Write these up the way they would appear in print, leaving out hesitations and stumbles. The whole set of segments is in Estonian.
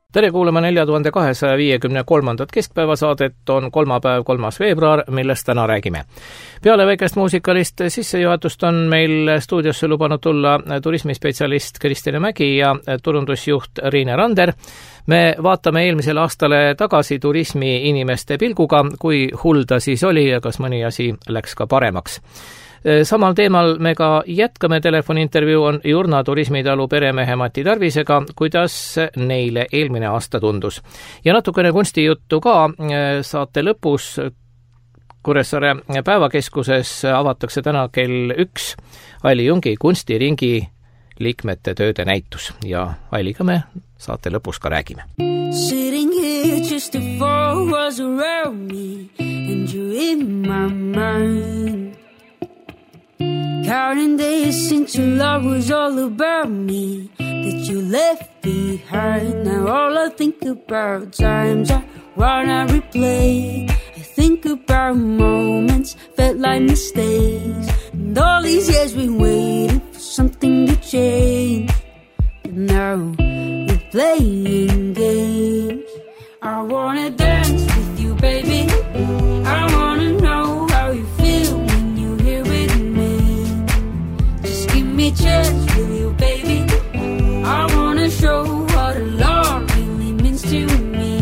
Tere kuulama 4253. keskpäevasaadet, on kolmapäev, 3. veebruar, millest täna räägime. Peale väikest muusikalist sissejuhatust on meil stuudiosse lubanud tulla turismispetsialist Kristine Mägi ja turundusjuht Riine Rander. Me vaatame eelmisele aastale tagasi turismi inimeste pilguga, kui hull ta siis oli ja kas mõni asi läks ka paremaks. Samal teemal me ka jätkame. Telefoniintervjuu on Jurna turismitalu peremehe Mati Tarvisega, kuidas neile eelmine aasta tundus. Ja natukene kunstijuttu ka saate lõpus. Kuressaare päevakeskuses avatakse täna kell 1 Aili Jungi kunstiringi liikmete tööde näitus ja Ailiga me saate lõpus ka räägime. Sitting here just a four was around me and you in my mind. Counting days since your love was all about me, that you left behind. Now all I think about times I wanna replay. I think about moments felt like mistakes, and all these years we waited for something to change. But now we're playing games. I wanna dance with you, baby. I wanna know how you feel when you're here with me. Just give me a chance with you, baby. I wanna show what a love really means to me.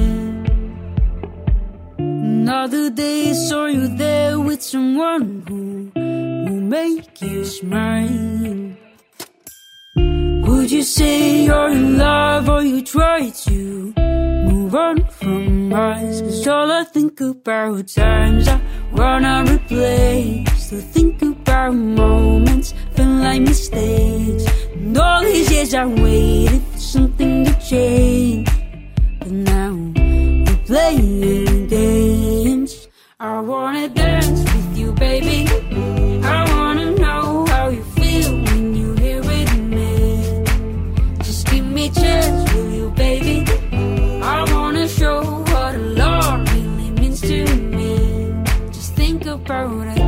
Another day saw you there with someone who make you smile. Would you say you're in love or you try to move on from us? 'Cause all I think about times I wanna replay. Still think about moments felt like mistakes, and all these years I waited for something to change. But now we're playing games. I wanna dance with you, baby. I wanna know how you feel when you're here with me. Just give me a chance with you, baby. I wanna show what love really means to me. Just think about it.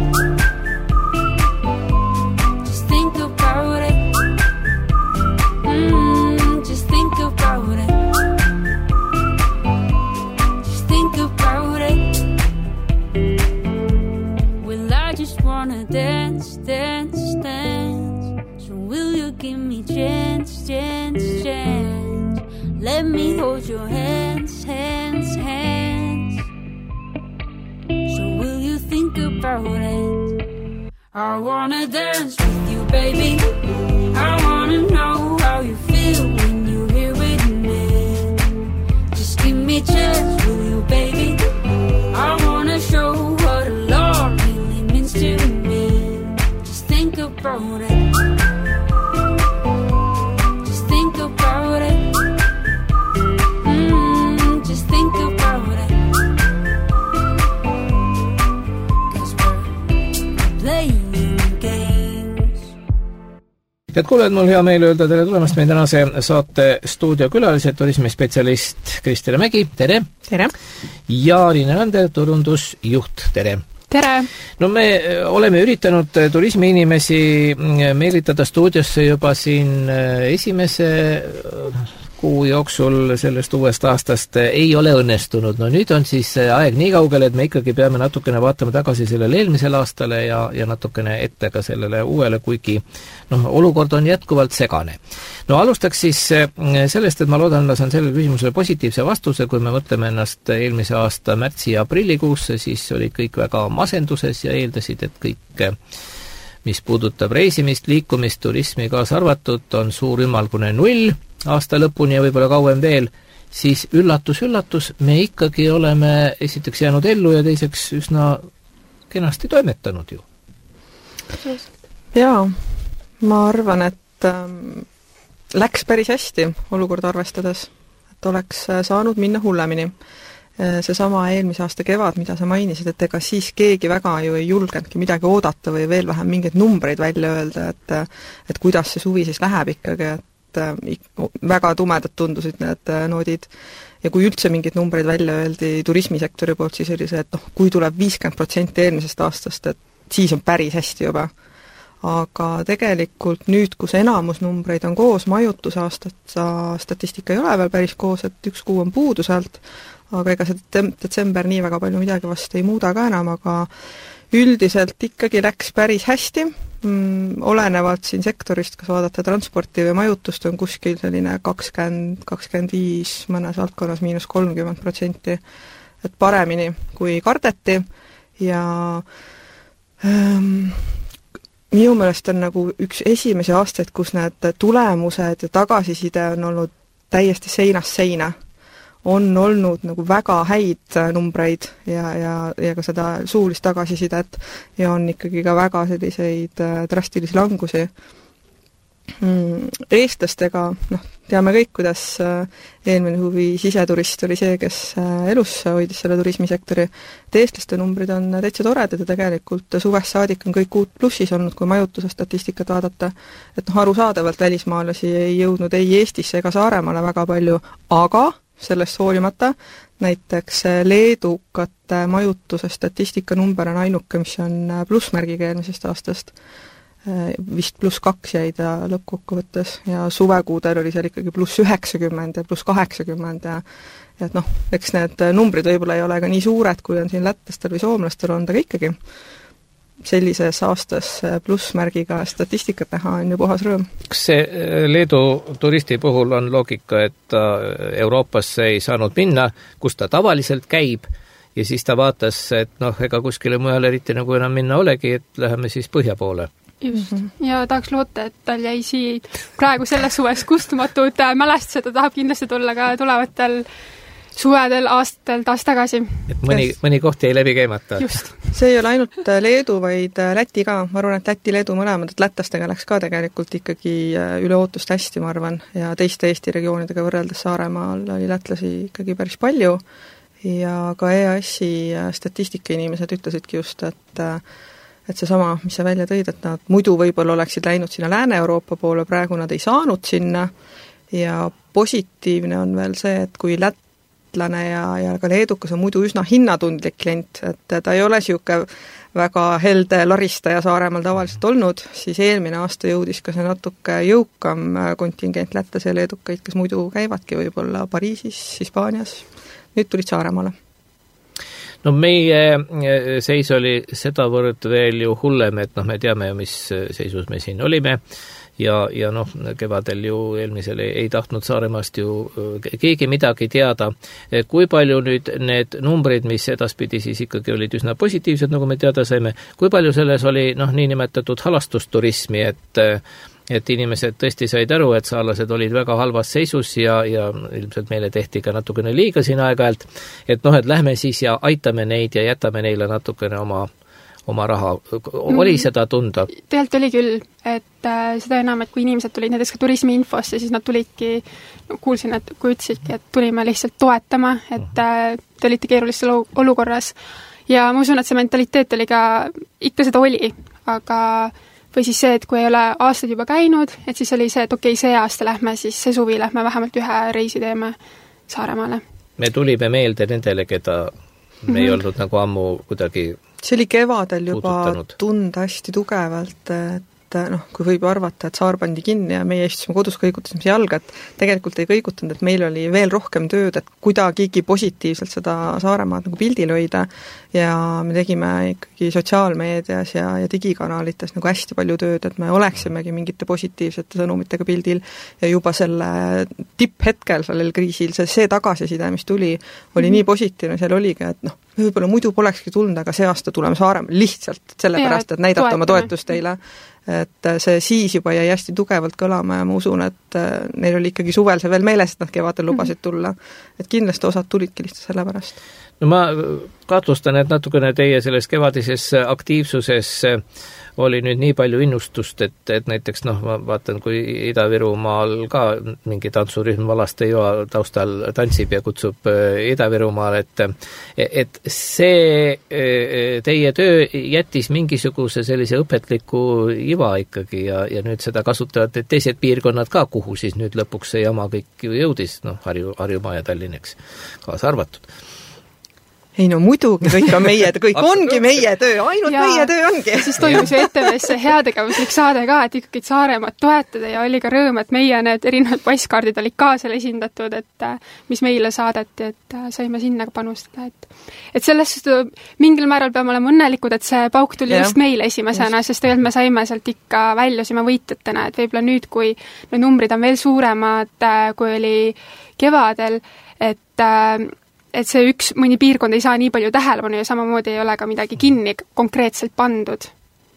Just think about it. Just think about it. Just think about it. Well, I just wanna dance, dance, dance. So will you give me chance, chance, chance? Let me hold your hands, hands, hands. So will you think about it? I wanna dance with you, baby. I wanna know how you feel when you're here with me. Just give me a chance with you, baby. I wanna show what love really means to me. Just think about it. Just think about it. Just think about it. 'Cause we're playing games. Head kuulajad, mul hea meel öelda tere tulemast meie tänase saate stuudiokülalised, turismispetsialist Kristine Mägi, tere! Tere! Ja Riine Rander, turundusjuht, tere! Tere! No me oleme üritanud turismiinimesi meelitada stuudiosse juba siin esimese kuu jooksul sellest uuest aastast ei ole õnnestunud. No nüüd on siis aeg nii kaugel, et me ikkagi peame natukene vaatama tagasi sellele eelmisele aastale ja natukene ette ka sellele uuele, kuigi olukord on jätkuvalt segane. No alustaks siis sellest, et ma loodan, et saan sellele küsimusele positiivse vastuse. Kui me mõtleme ennast eelmise aasta märtsi ja aprillikuusse, siis olid kõik väga masenduses ja eeldasid, et kõik, mis puudutab reisimist, liikumist, turismi kaasa arvatud, on suur ümmalgune null aasta lõpuni ja võib-olla kauem veel, siis üllatus, üllatus, me ikkagi oleme esiteks jäänud ellu ja teiseks üsna kenasti toimetanud ju. Jaa, ma arvan, et läks päris hästi olukorda arvestades, et oleks saanud minna hullemini. Seesama eelmise aasta kevad, mida sa mainisid, et ega siis keegi väga ju ei julgenudki midagi oodata või veel vähem mingeid numbreid välja öelda, et kuidas see suvi siis läheb ikkagi, et väga tumedad tundusid need noodid. Ja kui üldse mingid numbreid välja öeldi turismisektori poolt, siis oli see, et kui tuleb 50% eelmisest aastast, et siis on päris hästi juba. aga tegelikult nüüd, kus enamus numbreid on koos, majutusaastat statistika ei ole veel päris koos, et 1 kuu on puudu sealt, aga ega see detsember nii väga palju midagi vast ei muuda ka enam, aga üldiselt ikkagi läks päris hästi, olenevalt siin sektorist, kas vaadata transporti või majutust, on kuskil selline 20-25, mõnes valdkonnas -30%, et paremini kui kardeti ja minu meelest on nagu üks esimesi aastaid, kus need tulemused ja tagasiside on olnud täiesti seinast seina. On olnud nagu väga häid numbreid ja ka seda suulist tagasisidet ja on ikkagi ka väga selliseid drastilisi langusi. Eestlastega, teame kõik, kuidas eelmine huvi siseturist oli see, kes elus hoidis selle turismisektori. Et eestlaste numbrid on täitsa toredad ja tegelikult suvest saadik on kõik uut plussis olnud, kui majutuse statistikat vaadata. Et arusaadavalt välismaalasi ei jõudnud ei Eestisse ega Saaremaale väga palju, aga sellest hoolimata näiteks leedukate majutuse statistika number on ainuke, mis on plussmärgiga eelmisest aastast. Vist +2 jäi ta lõppkokkuvõttes ja suvekuudel oli seal ikkagi +90 ja +80 ja et eks need numbrid võib-olla ei ole ka nii suured, kui on siin lätlastel või soomlastel on, aga ikkagi sellises aastas plussmärgiga statistikat näha on ju puhas rõõm. Kas see Leedu turisti puhul on loogika, et ta Euroopasse ei saanud minna, kus ta tavaliselt käib, ja siis ta vaatas, et ega kuskile mujal eriti nagu enam minna olegi, et läheme siis põhja poole? Just. Ja tahaks loota, et tal jäi siit praegu selles suves kustumatud mälestused, ta tahab kindlasti tulla ka tulevatel suvedel, aastatel taas tagasi. Et mõni koht jäi läbi käimata. Just. See ei ole ainult Leedu, vaid Läti ka. Ma arvan, et Läti, Leedu mõlemad, et lätlastega läks ka tegelikult ikkagi üle ootust hästi, ma arvan, ja teiste Eesti regioonidega võrreldes Saaremaal oli lätlasi ikkagi päris palju ja ka EAS-i statistika inimesed ütlesidki just, et seesama, mis sa välja tõid, et nad muidu võib-olla oleksid läinud sinna Lääne-Euroopa poole, praegu nad ei saanud sinna ja positiivne on veel see, et kui lätlane ja ka leedukas on muidu üsna hinnatundlik klient, et ta ei ole siuke väga helde laristaja Saaremaal tavaliselt olnud, siis eelmine aasta jõudis ka see natuke jõukam kontingent lätlase ja leedukaid, kes muidu käivadki võib-olla Pariisis, Hispaanias, nüüd tulid Saaremaale. No meie seis oli sedavõrd veel ju hullem, et me teame, mis seisus me siin olime ja kevadel ju eelmisel ei tahtnud Saaremaast ju keegi midagi teada. Kui palju nüüd need numbrid, mis edaspidi siis ikkagi olid üsna positiivsed, nagu me teada saime, kui palju selles oli niinimetatud halastusturismi, et inimesed tõesti said aru, et saarlased olid väga halvas seisus ja ilmselt meile tehti ka natukene liiga siin aeg-ajalt, et lähme siis ja aitame neid ja jätame neile natukene oma raha. Oli seda tunda? Tegelikult oli küll, et seda enam, et kui inimesed tulid näiteks ka turismiinfosse, siis nad tulidki, kuulsin, et kui ütlesidki, et tulime lihtsalt toetama, et te olite keerulises olukorras ja ma usun, et see mentaliteet oli ka, ikka seda oli, aga või siis see, et kui ei ole aastad juba käinud, et siis oli see, et okei, see aasta lähme, siis see suvi lähme vähemalt ühe reisi teeme Saaremaale. Me tulime meelde nendele, keda me ei olnud nagu ammu kuidagi see oli kevadel juba puudutanud. Tunda hästi tugevalt, et kui võib arvata, et Saar pandi kinni ja meie istusime kodus, kõigutasime jalga, et tegelikult ei kõigutanud, et meil oli veel rohkem tööd, et kuidagigi positiivselt seda Saaremaad nagu pildil hoida ja me tegime ikkagi sotsiaalmeedias ja digikanalites nagu hästi palju tööd, et me oleksimegi mingite positiivsete sõnumitega pildil ja juba selle tipphetkel sellel kriisil, see tagasiside, mis tuli, oli nii positiivne, seal oligi, et võib-olla muidu polekski tulnud, aga see aasta tuleme Saaremaale lihtsalt sellepärast, et näidata oma toetust teile. Et see siis juba jäi hästi tugevalt kõlama ja ma usun, et neil oli ikkagi suvel see veel meeles, et nad kevadel lubasid tulla. Et kindlasti osad tulidki lihtsalt selle pärast. No ma kahtlustan, et natukene teie selles kevadises aktiivsuses oli nüüd nii palju innustust, et näiteks ma vaatan, kui Ida-Virumaal ka mingi tantsurühm Valastejoa taustal tantsib ja kutsub Ida-Virumaal, et see teie töö jättis mingisuguse sellise õpetliku iva ikkagi ja nüüd seda kasutavad teised piirkonnad ka, kuhu siis nüüd lõpuks see jama kõik jõudis, Harjumaa ja Tallinnaks kaasa arvatud. ei no muidugi, kõik on meie, kõik ongi meie töö, ainult meie töö ongi. Siis toimus ju ETV-s heategevuslik saade ka, et ikkagi Saaremaad toetada ja oli ka rõõm, et meie need erinevad passkaardid olid ka seal esindatud, et mis meile saadeti, et saime sinna ka panustada. Et sellest mingil määral peame olema õnnelikud, et see pauk tuli just meile esimesena, sest tegelikult me saime sealt ikka väljusime võitjatena, et võib-olla nüüd, kui need numbrid on veel suuremad, kui oli kevadel, et see mõni piirkond ei saa nii palju tähelepanu ja samamoodi ei ole ka midagi kinni konkreetselt pandud.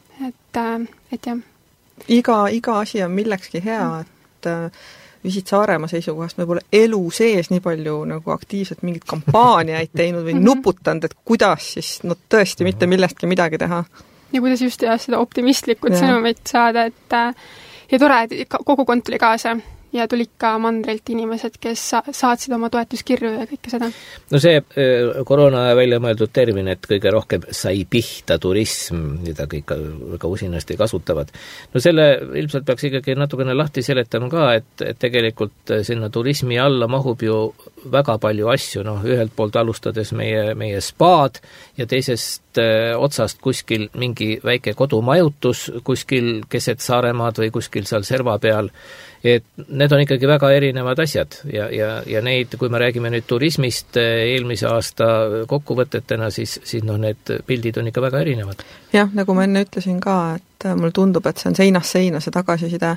Et jah. Iga asi on millekski hea, et Visit Saaremaa seisukohast me pole elu sees nii palju nagu aktiivselt mingit kampaaniaid teinud või nuputanud, et kuidas siis tõesti mitte millestki midagi teha. Ja kuidas just seda optimistlikud sõnumit saada, et ja tore, et kogukond tuli kaasa. Ja tulid ka mandrilt inimesed, kes saatsid oma toetuskirju ja kõike seda. No see koroona välja mõeldud termin, et kõige rohkem sai pihta turism, mida kõik väga usinasti kasutavad. No selle ilmselt peaks ikkagi natukene lahti seletama ka, et tegelikult sinna turismi alla mahub ju väga palju asju, ühelt poolt alustades meie spaad ja teisest otsast kuskil mingi väike kodumajutus, kuskil keset Saaremaad või kuskil seal serva peal. Et need on ikkagi väga erinevad asjad ja neid, kui me räägime nüüd turismist eelmise aasta kokkuvõtetena, siis need pildid on ikka väga erinevad. Jah, nagu ma enne ütlesin ka, et mul tundub, et see on seinast seina see tagasiside.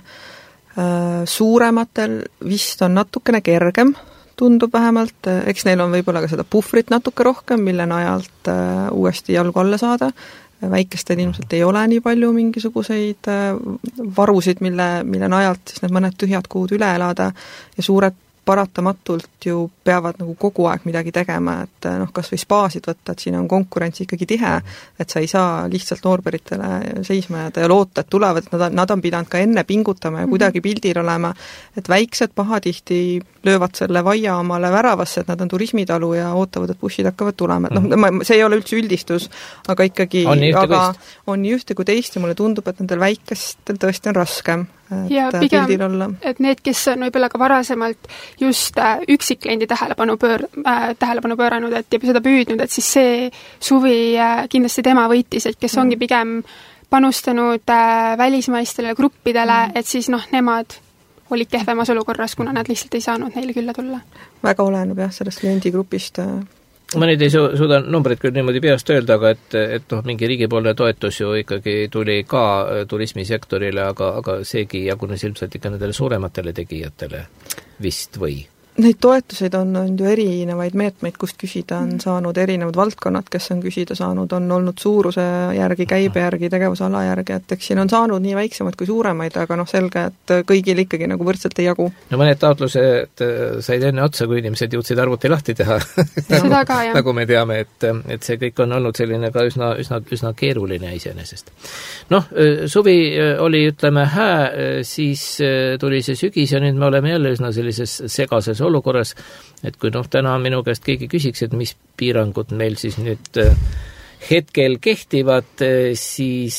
Suurematel vist on natukene kergem, tundub vähemalt, eks neil on võib-olla ka seda puhvrit natuke rohkem, mille najalt uuesti jalgu alla saada. Väikestel ilmselt ei ole nii palju mingisuguseid varusid, mille najalt siis need mõned tühjad kuud üle elada ja suured paratamatult ju peavad nagu kogu aeg midagi tegema, et kas või spaasid võtta, et siin on konkurents ikkagi tihe, et sa ei saa lihtsalt noorberitele seisma jääda ja loota, et tulevad, et nad on pidanud ka enne pingutama ja kuidagi pildil olema, et väiksed pahatihti löövad selle vaia omale väravasse, et nad on turismitalu ja ootavad, et bussid hakkavad tulema. See ei ole üldse üldistus, aga ikkagi on nii ühte kui teist ja mulle tundub, et nendel väikestel tõesti on raskem. Ja pigem, et need, kes on võib-olla ka varasemalt just üksikliendi tähelepanu pööranud, et ja seda püüdnud, et siis see suvi kindlasti tema võitis, et kes ongi pigem panustanud välismaistele gruppidele, et siis nemad olid kehvemas olukorras, kuna nad lihtsalt ei saanud neile külla tulla. Väga oleneb sellest kliendigrupist. Ma nüüd ei suuda numbrid küll niimoodi peast öelda, aga et mingi riigipoolne toetus ju ikkagi tuli ka turismisektorile, aga seegi jagunes ilmselt ikka nendele suurematele tegijatele vist või? Neid toetuseid on ju erinevaid meetmeid, kust küsida on saanud erinevad valdkonnad, kes on küsida saanud, on olnud suuruse järgi, käibe järgi, tegevusala järgi, et eks siin on saanud nii väiksemad kui suuremaid, aga selge, et kõigil ikkagi nagu võrdselt ei jagu. No mõned taotlused said enne otsa, kui inimesed jõudsid arvuti lahti teha. Seda ka, jah. Nagu me teame, et see kõik on olnud selline ka üsna keeruline iseenesest. Suvi oli, ütleme, siis tuli see sügis ja nüüd me oleme jälle üsna sellises segases olukorras, et kui täna minu käest keegi küsiks, et mis piirangud meil siis nüüd hetkel kehtivad, siis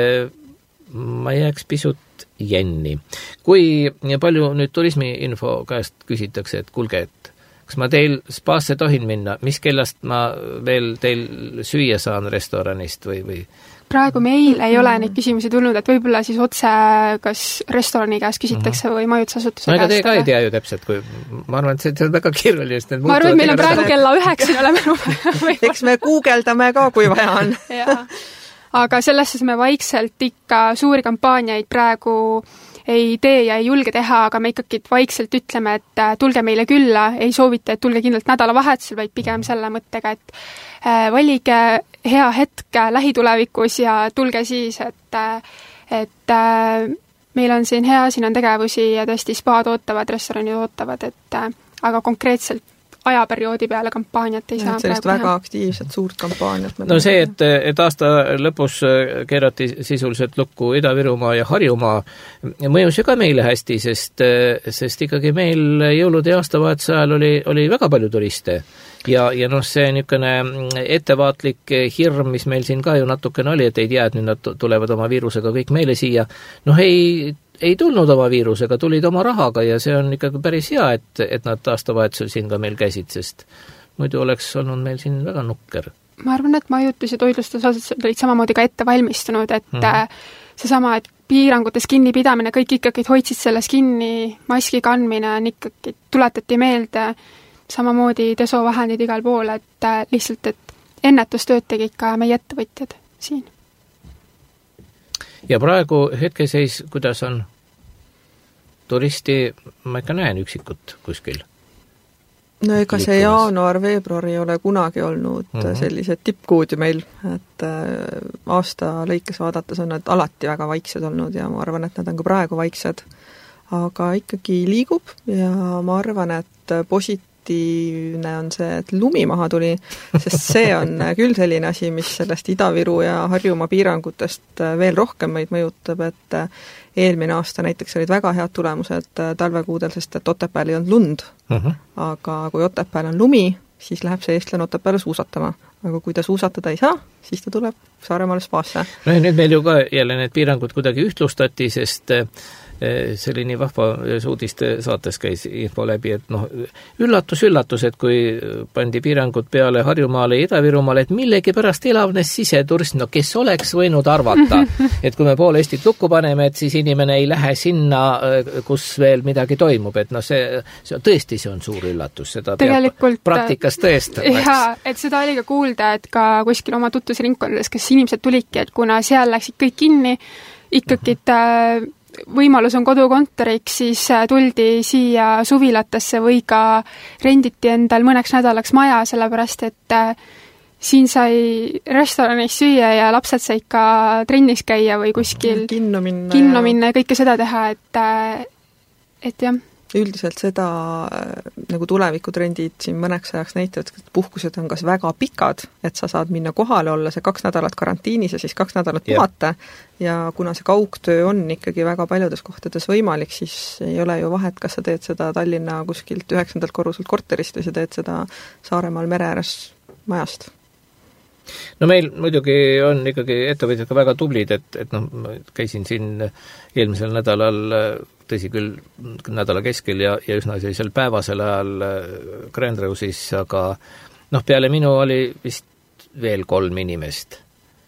ma jääks pisut jänni. Kui palju nüüd turismiinfo käest küsitakse, et kuulge, et kas ma teil spaasse tohin minna, mis kellast ma veel teil süüa saan restoranist või? Praegu meil ei ole neid küsimusi tulnud, et võib-olla siis otse kas restorani käest küsitakse või majutusasutuse käest. Ega te ka ei tea ju täpselt, kui ma arvan, et see on väga keerulisest. Ma arvan, et meil on praegu kella 9 oleme. Eks me guugeldame ka, kui vaja on. Aga selles me vaikselt ikka suuri kampaaniaid praegu ei tee ja ei julge teha, aga me ikkagi vaikselt ütleme, et tulge meile külla, ei soovita, et tulge kindlalt nädalavahetusel, vaid pigem selle mõttega, et valige hea hetk lähitulevikus ja tulge siis, et meil on siin hea, siin on tegevusi ja tõesti spaad ootavad, restoranid ootavad, aga konkreetselt ajaperioodi peale kampaaniat ei saa sellist praegu väga aktiivset suurt kampaaniat. See, et aasta lõpus keerati sisuliselt lukku Ida-Virumaa ja Harjumaa, mõjus ju ka meile hästi, sest ikkagi meil jõulude ja aastavahetuse ajal oli väga palju turiste. Ja see niisugune ettevaatlik hirm, mis meil siin ka ju natukene oli, et ei tea, et nüüd nad tulevad oma viirusega kõik meile siia. Ei tulnud oma viirusega, tulid oma rahaga ja see on ikkagi päris hea, et nad aastavahetusel siin ka meil käisid, sest muidu oleks olnud meil siin väga nukker. Ma arvan, et majutus- ja toitlustusasutused olid samamoodi ka ette valmistunud, et seesama, et piirangutes kinnipidamine, kõik ikkagi hoidsid selles kinni, maski kandmine on ikkagi, tuletati meelde, samamoodi desovahendid igal pool, et lihtsalt, et ennetustööd tegid ka meie ettevõtjad siin. Ja praegu hetkeseis, kuidas on turisti, ma ikka näen üksikut kuskil? No ega see jaanuar-veebruar ei ole kunagi olnud sellised tippkuud ju meil, et aasta lõikes vaadates on nad alati väga vaiksed olnud ja ma arvan, et nad on ka praegu vaiksed. Aga ikkagi liigub ja ma arvan, et positiivne on see, et lumi maha tuli, sest see on küll selline asi, mis sellest Ida-Viru ja Harjumaa piirangutest veel rohkem meid mõjutab, et eelmine aasta näiteks olid väga head tulemused talvekuudel, sest et Otepääl ei olnud lund. Aga kui Otepääl on lumi, siis läheb see eestlane Otepääle suusatama. Aga kui ta suusatada ei saa, siis ta tuleb Saaremaale spaasse. No ja nüüd meil ju ka jälle need piirangud kuidagi ühtlustati, sest see oli nii vahva uudiste saates käis info läbi, et üllatus, et kui pandi piirangud peale Harjumaale ja Ida-Virumaale, et millegi pärast elavnes siseturism, kes oleks võinud arvata, et kui me pool Eestit lukku paneme, et siis inimene ei lähe sinna, kus veel midagi toimub, et see tõesti see on suur üllatus, seda tegelikult, peab praktikas tõestama. Jaa, et seda oli ka kuulda, et ka kuskil oma tutvusringkondades, kes inimesed tulidki, et kuna seal läksid kõik kinni, ikkagi võimalus on kodukontoriks, siis tuldi siia suvilatesse või ka renditi endal mõneks nädalaks maja, sellepärast et siin sai restoranis süüa ja lapsed said ka trennis käia või kuskil kinno minna ja kõike seda teha, et jah. Üldiselt seda nagu tulevikutrendid siin mõneks ajaks näitavad, et puhkused on kas väga pikad, et sa saad minna kohale olla see 2 nädalat karantiinis ja siis 2 nädalat puhata ja kuna see kaugtöö on ikkagi väga paljudes kohtades võimalik, siis ei ole ju vahet, kas sa teed seda Tallinna kuskilt 9. korruselt korterist või sa teed seda Saaremaal mere ääres majast. No meil muidugi on ikkagi ettevõtjad ka väga tublid, et käisin siin eelmisel nädalal tõsi küll nädala keskel ja üsna sellisel päevasel ajal Grand Reusis, aga peale minu oli vist veel 3 inimest.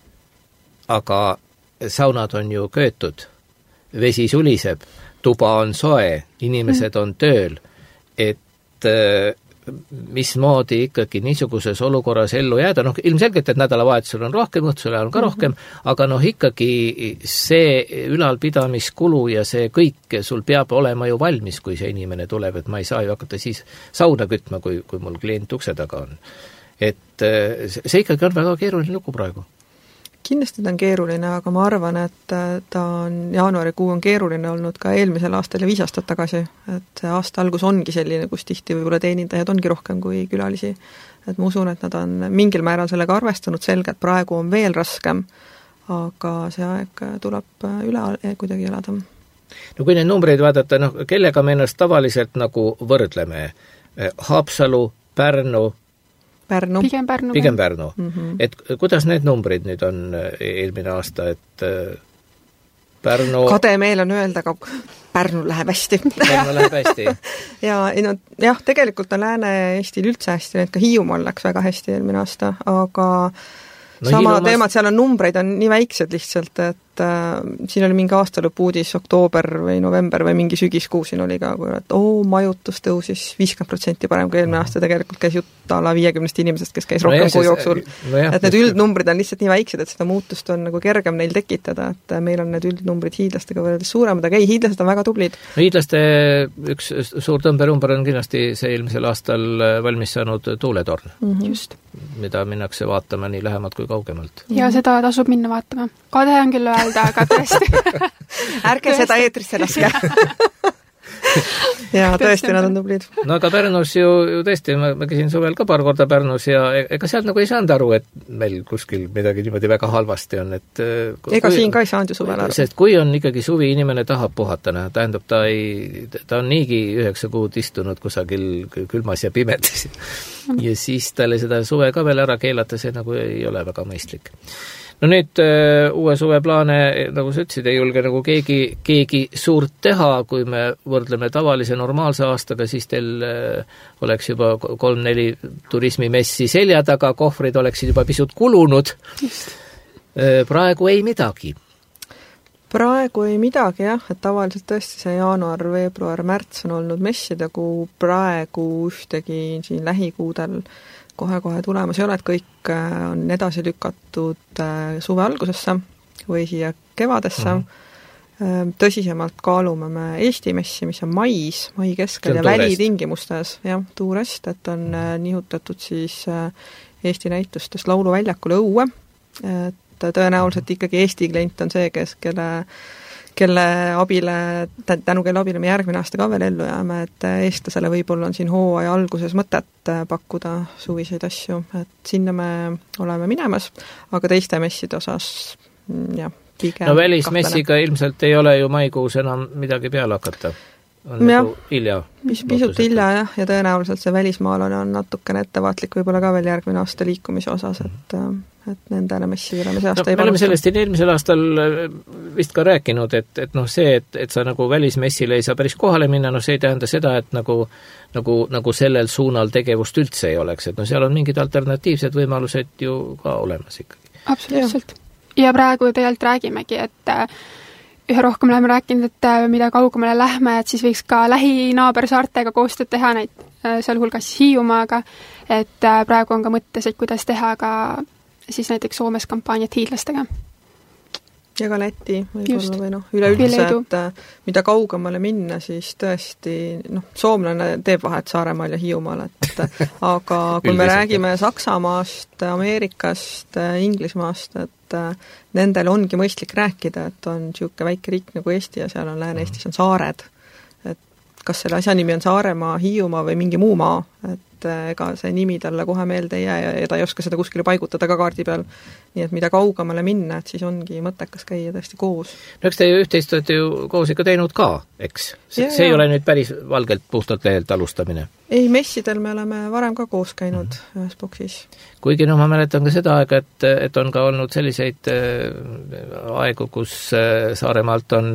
Aga saunad on ju köetud, vesi suliseb, tuba on soe, inimesed on tööl, et mismoodi ikkagi niisuguses olukorras ellu jääda, ilmselgelt, et nädalavahetusel on rohkem, õhtusel ajal on ka rohkem, aga ikkagi see ülalpidamiskulu ja see kõik sul peab olema ju valmis, kui see inimene tuleb, et ma ei saa ju hakata siis sauna kütma, kui mul klient ukse taga on. Et see ikkagi on väga keeruline lugu praegu. Kindlasti ta on keeruline, aga ma arvan, et jaanuarikuu on keeruline olnud ka eelmisel aastal ja 5 aastat tagasi, et aasta algus ongi selline, kus tihti võib-olla teenindajad ongi rohkem kui külalisi. Et ma usun, et nad on mingil määral sellega arvestanud, selge, et praegu on veel raskem, aga see aeg tuleb üle kuidagi elada. No kui neid numbreid vaadata, kellega me ennast tavaliselt nagu võrdleme? Haapsalu, Pärnu, Pigem Pärnu. Et kuidas need numbrid nüüd on eelmine aasta, et Pärnu... Kade meel on öelda, aga Pärnu läheb hästi. Pärnu läheb hästi. ja tegelikult on Lääne-Eestil üldse hästi, et ka Hiiumaal läks väga hästi eelmine aasta, aga sama teemad, seal on numbreid on nii väiksed lihtsalt, et siin oli mingi aastalõpu uudis, oktoober või november või mingi sügiskuu siin oli ka, et majutus tõusis 50% parem kui eelmine aasta, tegelikult käis jutt ala 50 inimesest, kes käis rohkem kuu jooksul. Et need üldnumbrid on lihtsalt nii väiksed, et seda muutust on nagu kergem neil tekitada, et meil on need üldnumbrid hiidlastega võrreldes suuremad, aga hiidlased on väga tublid. Hiidlaste üks suur tõmberumber on kindlasti see eelmisel aastal valmis saanud tuuletorn. Just. Mida minnakse vaatama nii lähemalt kui kaugemalt. Ja seda tasub minna vaatama. Kade on küll öelda, aga tõesti. Ärge seda eetrisse laske. ja tõesti, nad on tublid. No aga Pärnus ju tõesti, ma käisin suvel ka paar korda Pärnus ja ega sealt nagu ei saanud aru, et meil kuskil midagi niimoodi väga halvasti on. Et, ega siin ka ei saanud ju suvel aru. Sest kui on ikkagi suvi, inimene tahab puhatana, tähendab, ta on niigi 9 kuud istunud kusagil külmas ja pimedas. ja siis talle seda suve ka veel ära keelata, see nagu ei ole väga mõistlik. No nüüd uue suve plaane, nagu sa ütlesid, ei julge nagu keegi suurt teha, kui me võrdleme tavalise normaalse aastaga, siis teil oleks juba 3-4 turismimessi selja taga, kohvrid oleksid juba pisut kulunud. Praegu ei midagi. Praegu ei midagi, jah, et tavaliselt tõesti see jaanuar, veebruar, märts on olnud messide, kui praegu ühtegi siin lähikuudel kohe tulemas ei ole, et kõik on edasi lükatud suve algusesse või siia kevadesse. Tõsisemalt kaalume me Eesti messi, mis on mai keskel ja välitingimustes, jah, tuurest, et on nihutatud siis Eesti näitustest lauluväljakule õue, et tõenäoliselt ikkagi Eesti klient on see, kelle abile me järgmine aasta ka veel ellu jääme, et eestlasele võib-olla on siin hooaja alguses mõtet pakkuda suviseid asju, et sinna me oleme minemas, aga teiste messide osas, jah, pigem no välismessiga ilmselt ei ole ju maikuus enam midagi peale hakata. On nagu hilja. Pisut hilja, jah, ja tõenäoliselt see välismaalane on natukene ettevaatlik võib-olla ka veel järgmine aasta liikumise osas, et nendele messidele me see aasta ei me oleme sellest eelmisel aastal vist ka rääkinud, et see, et sa nagu välismessile ei saa päris kohale minna, see ei tähenda seda, et nagu sellel suunal tegevust üldse ei oleks, et seal on mingid alternatiivsed võimalused ju ka olemas ikkagi. Absoluutselt. Ja praegu tegelikult räägimegi, et ühe rohkem oleme rääkinud, et mida kaugemale lähme, et siis võiks ka lähinaabersaartega koostööd teha neid, sealhulgas Hiiumaaga, et praegu on ka mõttes, et kuidas teha ka siis näiteks Soomes kampaaniat hiidlastega. Ja ka Läti võib-olla või üleüldse, et mida kaugemale minna, siis tõesti, soomlane teeb vahet Saaremaal ja Hiiumaal, aga kui me räägime Saksamaast, Ameerikast, Inglismaast, et nendel ongi mõistlik rääkida, et on niisugune väike riik nagu Eesti ja seal on Lääne-Eestis on saared, et kas selle asja nimi on Saaremaa, Hiiumaa või mingi muu maa, et ega see nimi talle kohe meelde ei jää ja ta ei oska seda kuskile paigutada ka kaardi peal. Nii et mida kaugemale minna, et siis ongi mõttekas käia tõesti koos. No eks te üht-teist olete ju koos ikka teinud ka, eks? See ei ole nüüd päris valgelt puhtalt lehelt alustamine? Ei, messidel me oleme varem ka koos käinud ühes boksis. Kuigi ma mäletan ka seda aega, et on ka olnud selliseid aegu, kus Saaremaalt on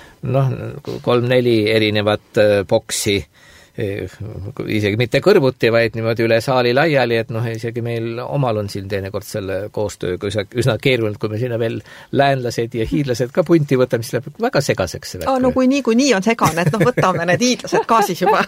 3-4 erinevat boksi, isegi mitte kõrvuti, vaid niimoodi üle saali laiali, et isegi meil omal on siin teinekord selle koostööga üsna keeruline, kui me sinna veel läänlased ja hiidlased ka punti võtame, siis läheb väga segaseks. No kui nii on segane, et võtame need hiidlased ka siis juba.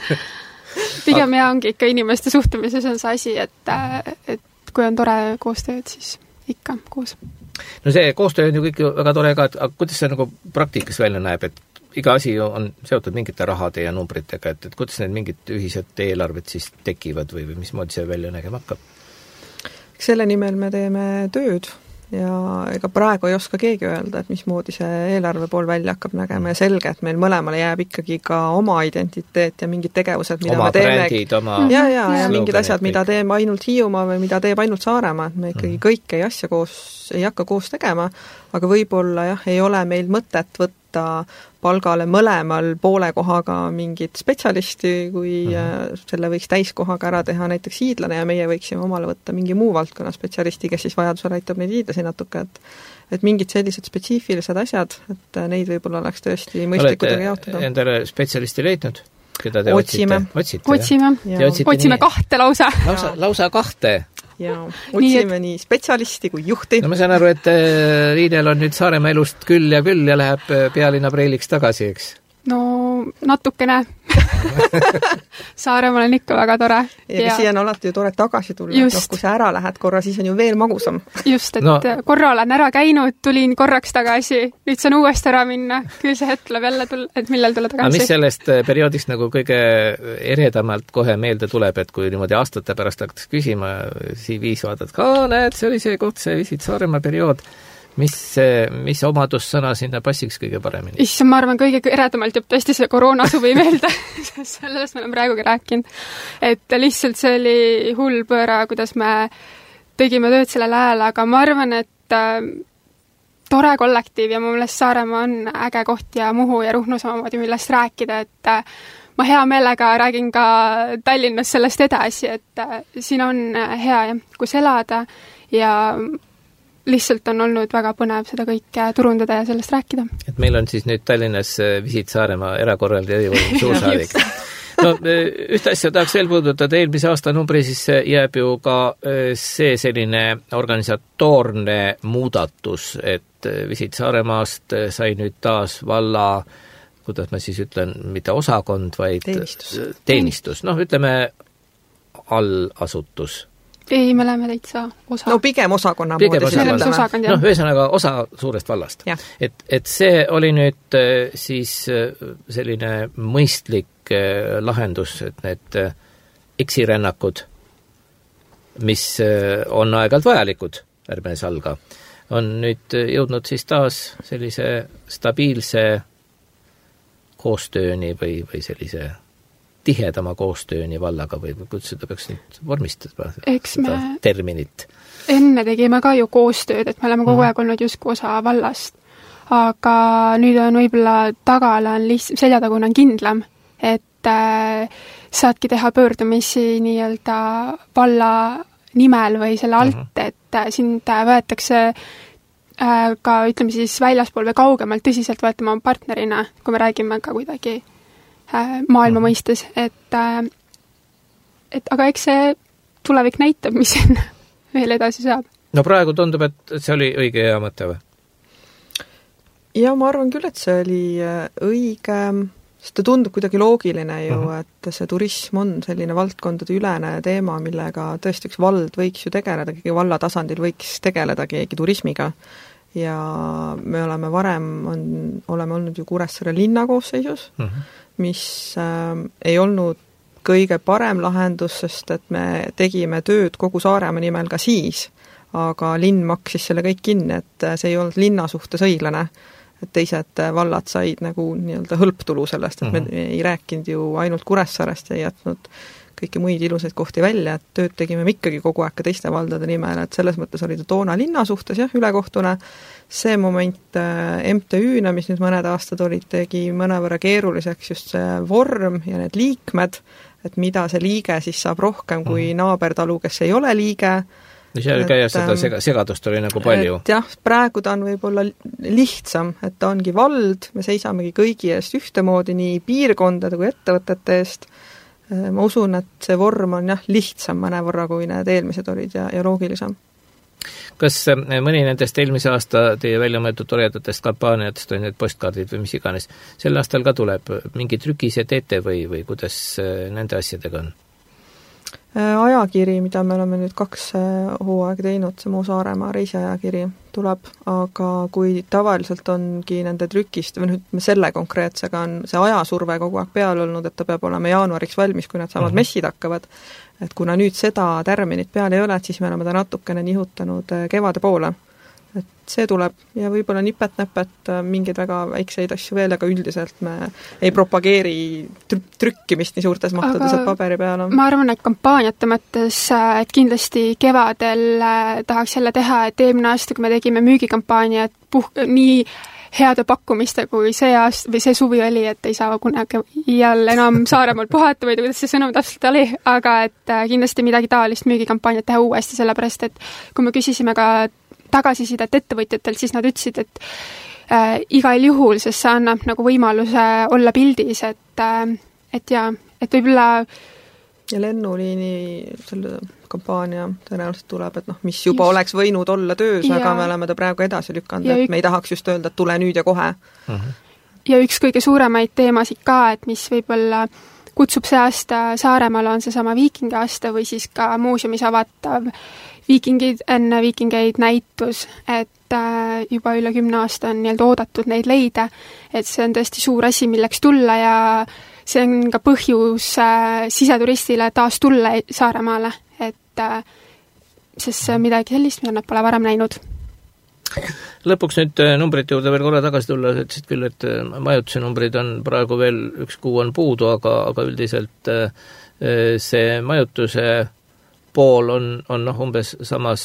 Pigem ongi ikka inimeste suhtumises on see asi, et kui on tore koostööd, siis ikka koos. No see koostöö on ju kõik väga tore ka, aga kuidas see nagu praktikas välja näeb, et iga asi on seotud mingite rahade ja numbritega, et kuidas need mingid ühised eelarved siis tekivad või mismoodi see välja nägema hakkab? Selle nimel me teeme tööd ja ega praegu ei oska keegi öelda, et mismoodi see eelarve pool välja hakkab nägema ja selge, et meil mõlemale jääb ikkagi ka oma identiteet ja mingid tegevused, mida oma me teeme. Brändid, oma ja mingid asjad, mida teeme ainult Hiiumaa või mida teeb ainult Saaremaa, et me ikkagi kõike ei hakka koos tegema, aga võib-olla ei ole meil mõtet võtta palgale mõlemal poole kohaga mingit spetsialisti, kui selle võiks täiskohaga ära teha näiteks hiidlane ja meie võiksime omale võtta mingi muu valdkonna spetsialisti, kes siis vajadusel aitab neid hiidlasi natuke, et mingid sellised spetsiifilised asjad, et neid võib-olla oleks tõesti mõistlikudega jaotada. Olete endale spetsialisti leidnud? Keda te otsime? Otsime 2 lausa. Lausa 2? Ja otsime nii spetsialisti kui juhti. No ma saan aru, et Riinel on nüüd Saaremaa elust küll ja läheb pealinna preiliks tagasi, eks? No natukene. Saaremaal on ikka väga tore. Ja siia on alati ju tore tagasi tulla, kui sa ära lähed korra, siis on ju veel magusam. Just, et korra olen ära käinud, tulin korraks tagasi, nüüd saan uuesti ära minna, küll see hetk tuleb jälle et millal tulla tagasi. Aga mis sellest perioodist nagu kõige eredamalt kohe meelde tuleb, et kui niimoodi aastate pärast hakkas küsima, CV-s vaatad, näed, see oli see koht, see viisid Saaremaa periood. Mis omadussõna sinna passiks kõige paremini? Issand, ma arvan, kõige eredamalt jääb tõesti see koroonasuvi meelde. Sellest me oleme praegugi rääkinud. Et lihtsalt see oli hull pööra, kuidas me tegime tööd sellel ajal, aga ma arvan, et tore kollektiiv ja mu meelest Saaremaa on äge koht ja Muhu ja Ruhnu samamoodi, millest rääkida, et ma hea meelega räägin ka Tallinnas sellest edasi, et siin on hea, kus elada ja lihtsalt on olnud väga põnev seda kõike turundada ja sellest rääkida. Et meil on siis nüüd Tallinnas Visit Saaremaa erakorraldi erivolikogu suursaadik. No, ühte asja tahaks veel puudutada, eelmise aasta numbri siis jääb ju ka see selline organisatoorne muudatus, et Visit Saaremaast sai nüüd taas valla, kuidas ma siis ütlen, mitte osakond, vaid teenistus. Noh, ütleme allasutus. Ei, me oleme täitsa osa. No pigem osakonna moodi. Noh, ühesõnaga osa suurest vallast. Et see oli nüüd siis selline mõistlik lahendus, et need eksirännakud, mis on aeg-ajalt vajalikud, ärme salga, on nüüd jõudnud siis taas sellise stabiilse koostööni või sellise tihedama koostööni vallaga või kuidas seda peaks nüüd vormistada, seda terminit? Enne tegime ka ju koostööd, et me oleme kogu aeg olnud justkui osa vallast, aga nüüd on võib-olla tagala on seljatagune on kindlam, et saadki teha pöördumisi nii-öelda valla nimel või selle alt, et sind võetakse ka, ütleme siis, väljaspool või kaugemalt tõsiselt võetama partnerina, kui me räägime ka kuidagi maailma mõistes, et aga eks see tulevik näitab, mis siin veel edasi saab. No praegu tundub, et see oli õige hea mõte või? Ja ma arvan küll, et see oli õige, sest ta tundub kuidagi loogiline ju, et see turism on selline valdkondade ülene teema, millega tõesti üks vald võiks ju tegeleda, keegi valla tasandil võiks tegeleda keegi turismiga. Ja me oleme varem oleme olnud ju Kuressaare linna koosseisus, mis ei olnud kõige parem lahendus, sest et me tegime tööd kogu Saaremaa nimel ka siis, aga linn maksis selle kõik kinni, et see ei olnud linna suhtes õiglane, et teised vallad said nagu nii-öelda hõlptulu sellest, et me ei rääkinud ju ainult Kuressaarest ja ei jätnud kõiki muid ilusaid kohti välja, et tööd tegime me ikkagi kogu aeg ka teiste valdade nimel, et selles mõttes oli ta toona linna suhtes jah, ülekohtune. See moment MTÜ-na, mis nüüd mõned aastad olid, tegi mõnevõrra keeruliseks just see vorm ja need liikmed, et mida see liige siis saab rohkem kui naabertalu, kes ei ole liige. Seal käia seda segadust oli nagu palju. Jah, praegu ta on võib-olla lihtsam, et ta ongi vald, me seisamegi kõigi eest ühtemoodi nii piirkondade kui ettevõtete eest. Ma usun, et see vorm on jah, lihtsam mõnevõrra, kui need eelmised olid ja loogilisem. Kas mõni nendest eelmise aasta teie välja mõeldud toredatest kampaaniatest on need postkaardid või mis iganes, sel aastal ka tuleb mingi trükise teete või kuidas nende asjadega on? Ajakiri, mida me oleme nüüd 2 hooaeg teinud, see Mu Saaremaa reisiajakiri tuleb, aga kui tavaliselt ongi nende trükist, või nüüd selle konkreetsega on see ajasurve kogu aeg peal olnud, et ta peab olema jaanuariks valmis, kui need samad messid hakkavad, et kuna nüüd seda tärminit peal ei ole, et siis me oleme ta natukene nihutanud kevade poole. Et see tuleb ja võib-olla nipet-näpet mingeid väga väikseid asju veel, aga üldiselt me ei propageeri trükkimist nii suurtes mahtudes, et paberi peal on. Ma arvan, et kampaaniate mõttes, et kindlasti kevadel tahaks jälle teha, et eelmine aasta, kui me tegime müügikampaaniat nii heade pakkumiste, kui see aasta või see suvi oli, et ei saa kunagi jälle enam Saaremaal puhata või kuidas see sõnum täpselt oli, aga et kindlasti midagi taolist müügikampaaniat teha uuesti, sellepärast et kui me küsisime ka tagasisidet ettevõtjatelt, siis nad ütlesid, et igal juhul, sest see annab nagu võimaluse olla pildis, et võib-olla ja lennuliini selle kampaania tõenäoliselt tuleb, et mis juba oleks võinud olla töös, aga me oleme ta praegu edasi lükanud, et me ei tahaks just öelda, et tule nüüd ja kohe. Ja üks kõige suuremaid teemasid ka, et mis võib-olla kutsub see aasta Saaremaal on seesama viikingi aasta või siis ka muuseumis avatav enne viikingeid näitus, et juba üle 10 aasta on nii-öelda oodatud neid leida, et see on tõesti suur asi, milleks tulla ja see on ka põhjus siseturistile taas tulla Saaremaale, et sest see on midagi sellist, mida nad pole varem näinud. Lõpuks nüüd numbrite juurde veel korra tagasi tulla, ütlesid küll, et majutuse numbrid on praegu veel 1 kuu on puudu, aga üldiselt see majutuse pool on umbes samas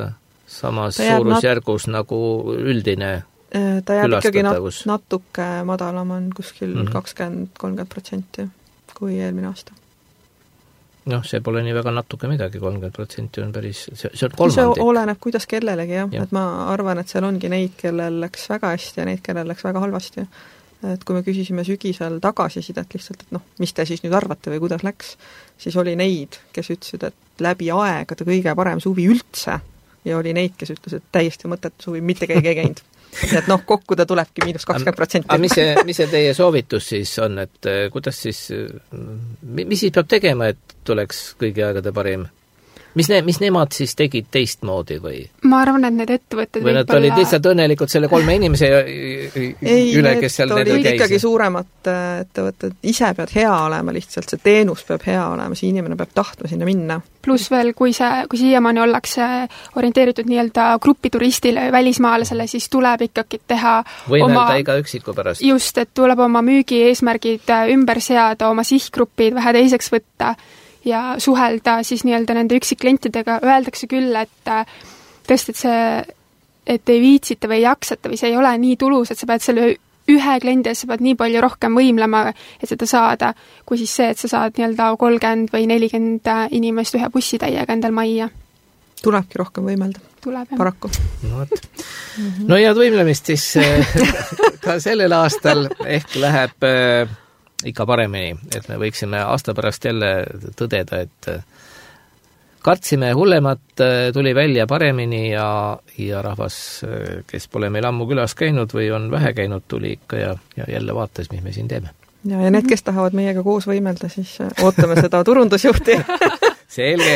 suurusjärgus nagu üldine ta jääb ikkagi natuke madalam, on kuskil 20-30%. kui eelmine aasta. Noh, see pole nii väga natuke midagi, 30% on päris, see on kolmandik. See oleneb kuidas kellelegi, jah. Et ma arvan, et seal ongi neid, kellel läks väga hästi ja neid, kellel läks väga halvasti. Et kui me küsisime sügisel tagasisidet lihtsalt, et mis te siis nüüd arvate või kuidas läks, siis oli neid, kes ütlesid, et läbi aegade kõige parem suvi üldse ja oli neid, kes ütles, et täiesti mõttetu suvi, mitte keegi ei käinud. Et kokku ta tulebki -20%. Aga mis see teie soovitus siis on, et kuidas siis, mis siis peab tegema, et tuleks kõigi aegade parim? Mis nemad siis tegid teistmoodi või? Ma arvan, et need ettevõtted või nad olid lihtsalt õnnelikud selle 3 inimese üle, kes seal nendel käis? Ikkagi suuremad ettevõtted, ise pead hea olema lihtsalt, see teenus peab hea olema, see inimene peab tahtma sinna minna. Pluss veel, kui siiamaani ollakse orienteeritud nii-öelda grupituristile või välismaalasele, siis tuleb ikkagi teha võimelda iga üksiku pärast. Just, et tuleb oma müügi eesmärgid ümber seada, oma sihtgrupid vähe teiseks võtta ja suhelda siis nii-öelda nende üksikklientidega. Öeldakse küll, et tõesti, et ei viitsita või ei jaksata või see ei ole nii tulus, et sa pead selle ühe kliendi, sa pead nii palju rohkem võimlema, et seda saada, kui siis see, et sa saad nii-öelda 30 või 40 inimest ühe bussitäiega endal majja. Tulebki rohkem võimelda. Tuleb, jah. Paraku. No head võimlemist siis ka sellel aastal ehk läheb ikka paremini, et me võiksime aasta pärast jälle tõdeda, et kartsime hullemat, tuli välja paremini ja rahvas, kes pole meil ammu külas käinud või on vähe käinud, tuli ikka ja jälle vaatas, mis me siin teeme. Ja need, kes tahavad meiega koos võimelda, siis ootame seda turundusjuhti. Selge.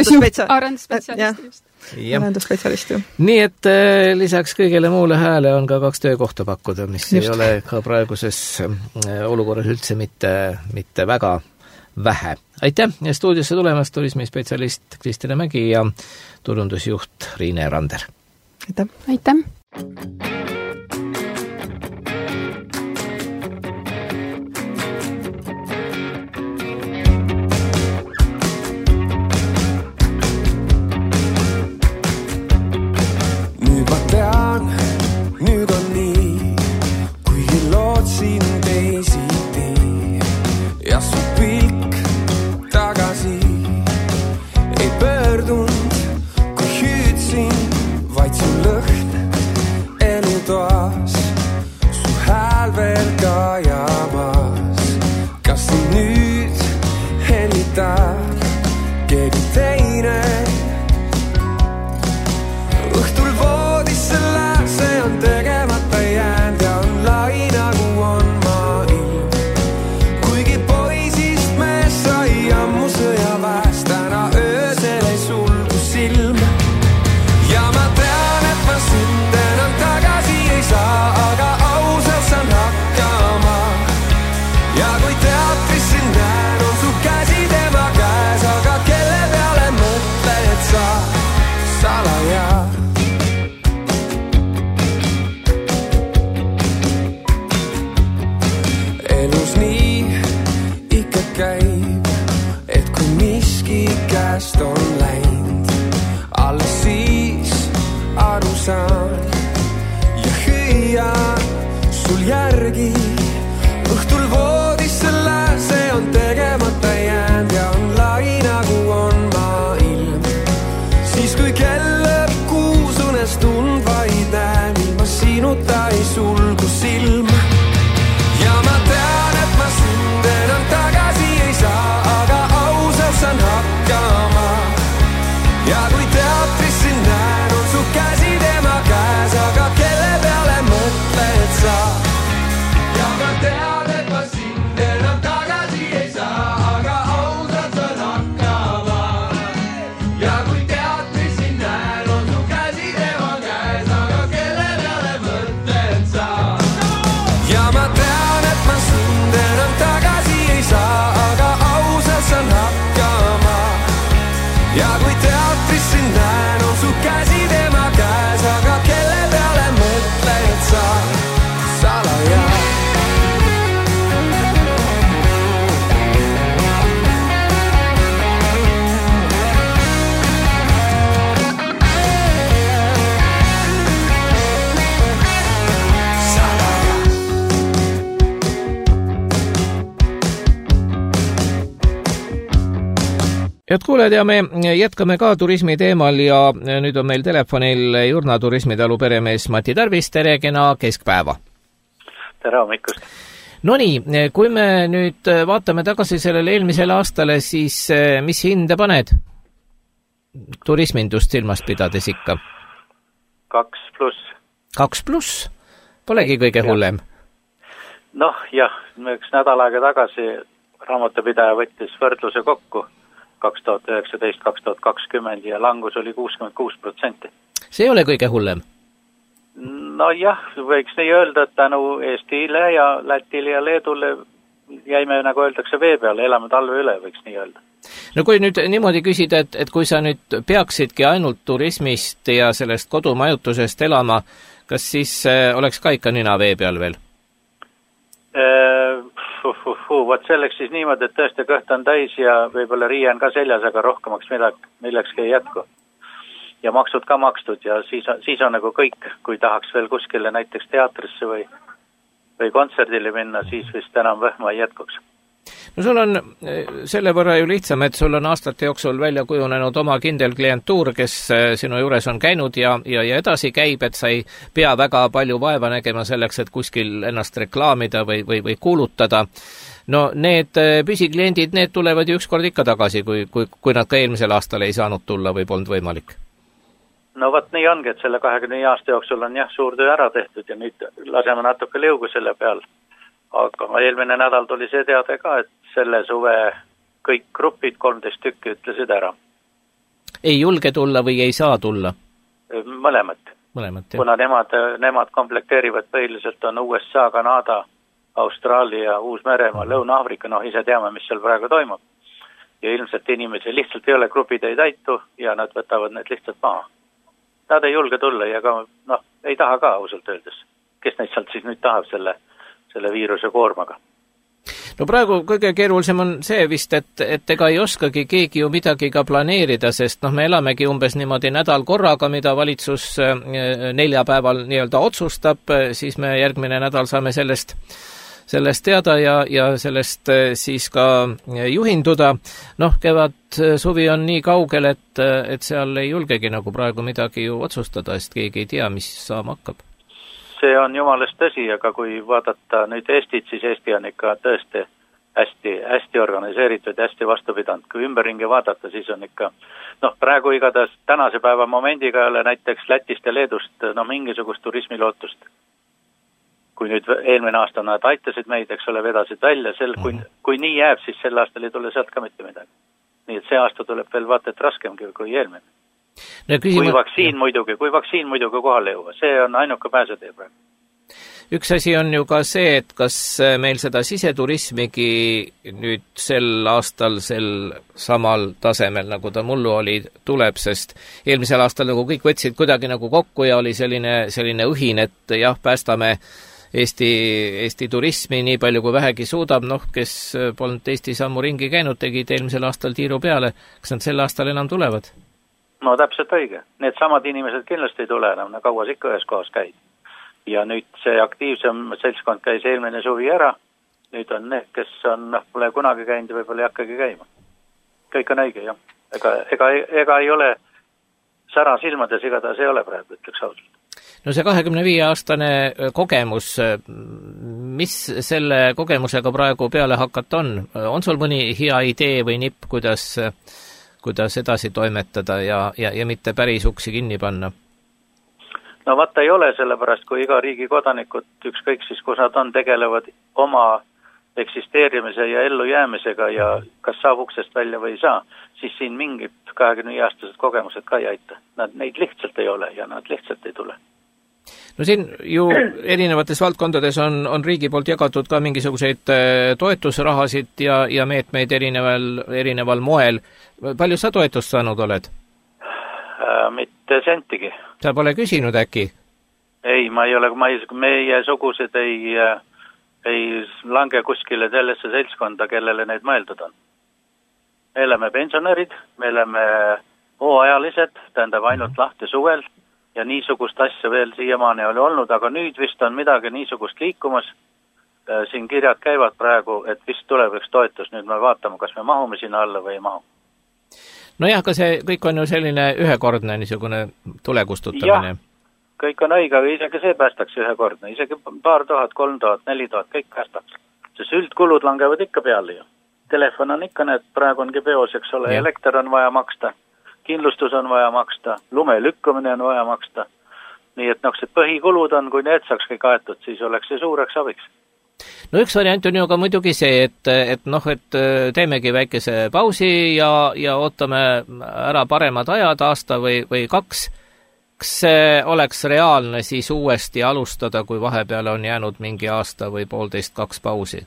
Arendusspetsialisti. Nii, et lisaks kõigele muule hääle on ka 2 töökohta pakkuda, mis ei ole ka praeguses olukorras üldse mitte väga vähe. Aitäh stuudiosse tulemast, turismispetsialist Kristina Mägi ja turundusjuht Riine Rander. Aitäh. Aitäh. Nüüd on nii, kuigi lootsin teisiti ja su pilk tagasi ei pöördunud, kui hüüdsin, vaid su lõhn elutoas, su hääl veel kajamas. Kas nüüd helitab keegi teine? Õhtul voodisse see on tegemata jäänd ja on lai nagu on maailm. Kuigi poisist mees sai ammu sõjaväest, täna öösel ei sulgu silm. Ja ma tean, et ma sind enam tagasi ei saa, aga ausalt saan hakkama. Ja kui teatris sind näen, on su käsi tema käes, aga kelle peale mõtled sa salaja? Käib, et kui miski käest on läinud, alles siis aru saan ja hüüan sul järgi. Õhtul voodisse see on tegemata jäänd ja on lai nagu on maailm. Siis kui kell lööb 6 unestund vaid näen, ilma sinuta ei sulgu silm. Ja ma tean, et ma sind enam tagasi ei saa, aga ausalt saan hakkama. Ja kui teatris sind näen, on su käsi tema käes, aga kelle peale mõtled sa? Ja ma tean, et ma sind enam tagasi ei saa, aga ausalt saan hakkama. Ja kui teatris sind näen, Head kuulajad, ja me jätkame ka turismi teemal ja nüüd on meil telefonil Jurna turismitalu peremees Mati Tarvis, tere, kena keskpäeva! Tere hommikust! Nonii, kui me nüüd vaatame tagasi sellele eelmisele aastale, siis mis hinde paned turismindust silmas pidades ikka? 2+. 2+? Polegi kõige hullem? Noh, jah, üks nädal aega tagasi raamatupidaja võttis võrdluse kokku 2019-2020 ja langus oli 66%. See ei ole kõige hullem? No jah, võiks nii öelda, et tänu Eestile ja Lätile ja Leedule jäime, nagu öeldakse, vee peale, elame talve üle, võiks nii öelda. No kui nüüd niimoodi küsida, et kui sa nüüd peaksidki ainult turismist ja sellest kodumajutusest elama, kas siis oleks ka ikka nina vee peal veel? Võt selleks siis niimoodi, et tõesti kõht on täis ja võib-olla riien ka seljas, aga rohkemaks millekski ei jätku. Ja maksud ka makstud ja siis on nagu kõik, kui tahaks veel kuskile näiteks teatrisse või kontserdile minna, siis vist enam võhma ei jätkuks. No sul on selle võrra ju lihtsam, et sul on aastate jooksul välja kujunenud oma kindel klientuur, kes sinu juures on käinud ja edasi käib, et sa ei pea väga palju vaeva nägema selleks, et kuskil ennast reklaamida või kuulutada. No need püsikliendid, need tulevad ju ükskord ikka tagasi, kui nad ka eelmisel aastal ei saanud tulla või polnud võimalik. No võt nii ongi, et selle 20 aasta jooksul on jah suur töö ära tehtud ja nüüd laseme natuke liugu selle peal. Aga eelmine nädal tuli see teade ka, et selle suve kõik grupid, 13 tükki, ütlesid ära. Ei julge tulla või ei saa tulla? Mõlemat. Kuna nemad komplekteerivad põhiliselt on USA, Kanada, Austraalia, Uus-Meremaa, Lõuna-Aafrika, ise teame, mis seal praegu toimub. Ja ilmselt inimesi lihtsalt ei ole, grupid ei täitu ja nad võtavad need lihtsalt maha. Nad ei julge tulla ja ka, ei taha ka ausalt öeldes. Kes neid sealt siis nüüd tahab selle viiruse koormaga? No praegu kõige keerulisem on see vist, et ega ei oskagi keegi ju midagi ka planeerida, sest me elamegi umbes niimoodi nädal korraga, mida valitsus 4 päeval nii-öelda otsustab, siis me järgmine nädal saame sellest teada ja sellest siis ka juhinduda. Kevad suvi on nii kaugel, et seal ei julgegi nagu praegu midagi ju otsustada, sest keegi ei tea, mis saama hakkab. See on jumalast tõsi, aga kui vaadata nüüd Eestit, siis Eesti on ikka tõesti hästi organiseeritud ja hästi vastupidanud. Kui ümberringi vaadata, siis on ikka, praegu igatahes tänase päeva momendiga ei ole näiteks Lätist ja Leedust mingisugust turismilootust. Kui nüüd eelmine aasta nad aitasid meid, eks ole, vedasid välja, kui nii jääb, siis sel aastal ei tule sealt ka mitte midagi. Nii et see aasta tuleb veel vaata, et raskemgi kui eelmine. Kui vaktsiin muidugi kohale jõua, see on ainuke pääsetee praegu. Üks asi on ju ka see, et kas meil seda siseturismigi nüüd sel aastal sel samal tasemel, nagu ta mullu oli, tuleb, sest eelmisel aastal nagu kõik võtsid kuidagi nagu kokku ja oli selline õhin, et jah, päästame Eesti turismi nii palju kui vähegi suudab, kes polnud Eesti sammu ringi käinud, tegid eelmisel aastal tiiru peale. Kas nad sel aastal enam tulevad? No täpselt õige. Need samad inimesed kindlasti ei tule enam, kauas ikka ühes kohas käid. Ja nüüd see aktiivsem seltskond käis eelmine suvi ära. Nüüd on need, kes pole kunagi käinud ja võib-olla ei hakkagi käima. Kõik on õige, jah. Ega ei ole sära silmades, igatahes ei ole praegu, ütleks ausalt. No see 25-aastane kogemus, mis selle kogemusega praegu peale hakata on? On sul mõni hea idee või nipp, kuidas edasi toimetada ja mitte päris uksi kinni panna? No vaata ei ole, sellepärast kui iga riigi kodanikud, ükskõik siis kus nad on, tegelevad oma eksisteerimise ja ellujäämisega ja kas saab uksest välja või ei saa, siis siin mingid 20-aastased kogemused ka ei aita. Neid lihtsalt ei ole ja nad lihtsalt ei tule. No siin ju erinevates valdkondades on riigi poolt jagatud ka mingisuguseid toetusrahasid ja meetmeid erineval moel. Palju sa toetust saanud oled? Mitte sentigi. Sa pole küsinud äkki? Ei, meie sugused ei lange kuskile sellesse seltskonda, kellele neid mõeldud on. Me oleme pensionärid, me oleme hooajalised, tähendab ainult lahti suvel ja niisugust asja veel siiamaani oli olnud, aga nüüd vist on midagi niisugust liikumas. Siin kirjad käivad praegu, et vist tuleb üks toetus, nüüd me vaatame, kas me mahume sinna alla või ei mahu. Nojah, aga see kõik on ju selline ühekordne niisugune tulekustutamine. Jah, kõik on õige, aga isegi see päästaks ühekordne, isegi 2000, 3000, 4000, kõik päästaks. Sest üldkulud langevad ikka peale ju. Telefon on ikka need, praegu ongi peos, eks ole, elekter on vaja maksta, kindlustus on vaja maksta, lume lükkamine on vaja maksta. Nii et see põhikulud on, kui need saaks kõik aetud, siis oleks see suureks abiks. No üks variant on ju ka muidugi see, et teemegi väikese pausi ja ootame ära paremad ajad aasta või 2. Kas see oleks reaalne siis uuesti alustada, kui vahepeal on jäänud mingi aasta või 1,5-2 pausi?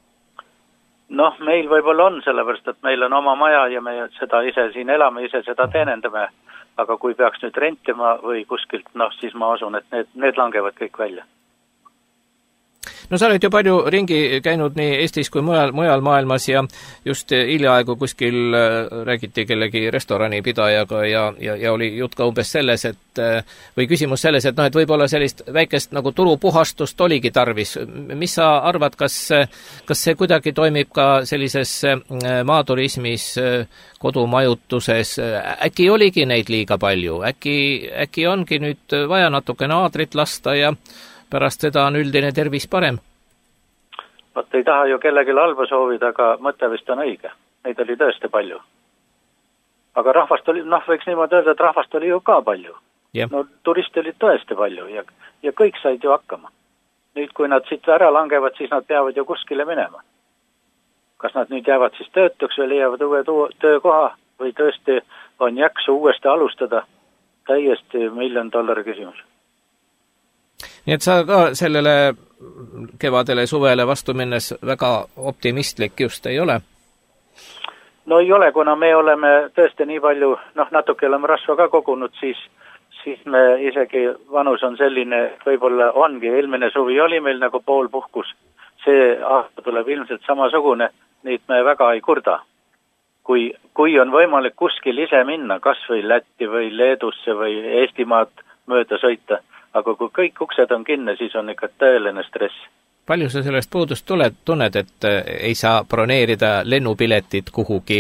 Meil võib-olla on, sellepärast, et meil on oma maja ja me seda ise siin elame, ise seda teenendame, aga kui peaks nüüd rentima või kuskilt, siis ma usun, et need langevad kõik välja. No sa oled ju palju ringi käinud nii Eestis kui mujal maailmas ja just hiljaaegu kuskil räägiti kellegi restoranipidajaga ja oli jutt ka umbes selles, või küsimus selles, et et võib-olla sellist väikest nagu turupuhastust oligi tarvis. Mis sa arvad, kas see kuidagi toimib ka sellises maaturismis, kodumajutuses? Äkki oligi neid liiga palju? Äkki ongi nüüd vaja natukene aadrit lasta ja pärast seda on üldine tervis parem? Vot ei taha ju kellelgi halba soovida, aga mõte vist on õige. Neid oli tõesti palju. Aga rahvast oli, võiks niimoodi öelda, et rahvast oli ju ka palju. Yeah. Turiste oli tõesti palju ja kõik said ju hakkama. Nüüd, kui nad siit ära langevad, siis nad peavad ju kuskile minema. Kas nad nüüd jäävad siis töötuks või leiavad uue töökoha või tõesti on jaksu uuesti alustada? Täiesti $1 miljon küsimus. Nii et sa ka sellele kevadele suvele vastu minnes väga optimistlik just ei ole? No ei ole, kuna me oleme tõesti nii palju, natuke oleme rasva ka kogunud, siis me isegi vanus on selline, võib-olla ongi, eelmine suvi oli meil nagu pool puhkus. See aasta tuleb ilmselt samasugune, nii et me väga ei kurda. Kui on võimalik kuskil ise minna, kas või Lätti või Leedusse või Eestimaad mööda sõita, aga kui kõik uksed on kinni, siis on ikka tõeline stress. Palju sa sellest puudust tunned, et ei saa broneerida lennupiletit kuhugi?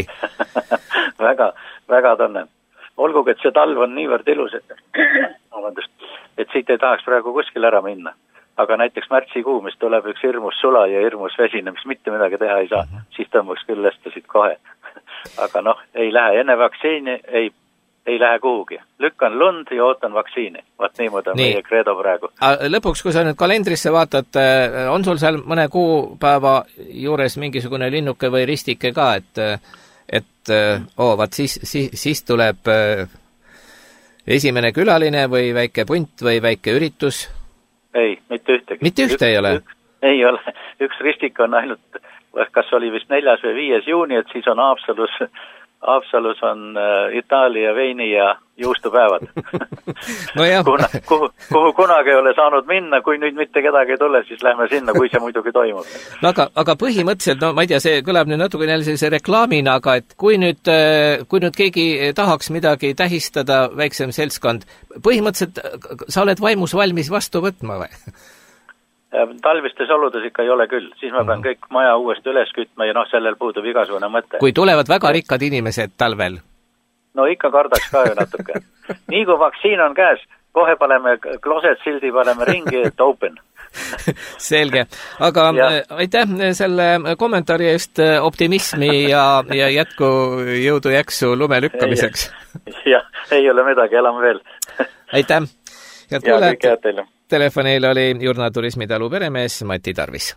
väga tunnen. Olgugi, et see talv on niivõrd ilus, et siit ei tahaks praegu kuskil ära minna. Aga näiteks märtsikuu, mis tuleb üks hirmus sula ja hirmus vesine, mis mitte midagi teha ei saa, siis tõmbaks küll lestasid kohe. Aga ei lähe enne vaktsiini, ei lähe kuhugi. Lükkan lund ja ootan vaktsiini. Vaat niimoodi on meie kreedo praegu. Lõpuks, kui sa nüüd kalendrisse vaatad, on sul seal mõne kuupäeva juures mingisugune linnuke või ristike ka, vaat siis tuleb esimene külaline või väike punt või väike üritus? Ei, mitte ühtegi. Mitte ühte ei ole? Ei ole. Üks ristik on ainult, kas oli vist 4. või 5. juuni, et siis on Haapsalus on Itaalia veini ja juustupäevad. Kuhu kunagi ei ole saanud minna, kui nüüd mitte kedagi ei tule, siis lähme sinna, kui see muidugi toimub. No aga põhimõtteliselt, ma ei tea, see kõlab nüüd natuke sellise reklaamina, aga et kui nüüd keegi tahaks midagi tähistada, väiksem seltskond, põhimõtteliselt sa oled vaimus valmis vastu võtma või? Talvistes oludes ikka ei ole küll, siis ma pean kõik maja uuesti üles kütma ja sellel puudub igasugune mõte. Kui tulevad väga rikkad inimesed talvel? No ikka kardaks ka ju natuke. Nii kui vaktsiin on käes, kohe paneme closet sildi, paneme ringi, et open. Selge, aga aitäh selle kommentaari eest, optimismi ja jätku jõudu jaksu lume lükkamiseks. Jah, ei ole midagi, elame veel. Aitäh! Ja kõik head teile. Telefonil oli Jurna turismitalu peremees Mati Tarvis.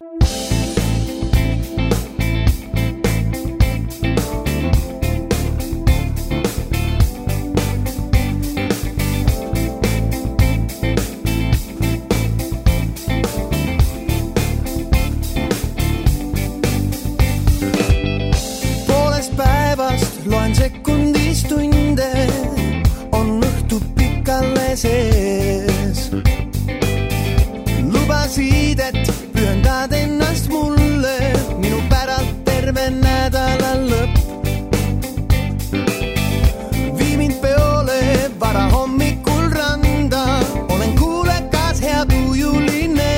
Poolest päevast loen sekundis tunde, on õhtu pikale sees. Lubasid, et pühendad ennast mulle, minu päralt terve nädala lõpp. Vii mind peole vara hommikul randa, olen kuulekas, hea tujuline.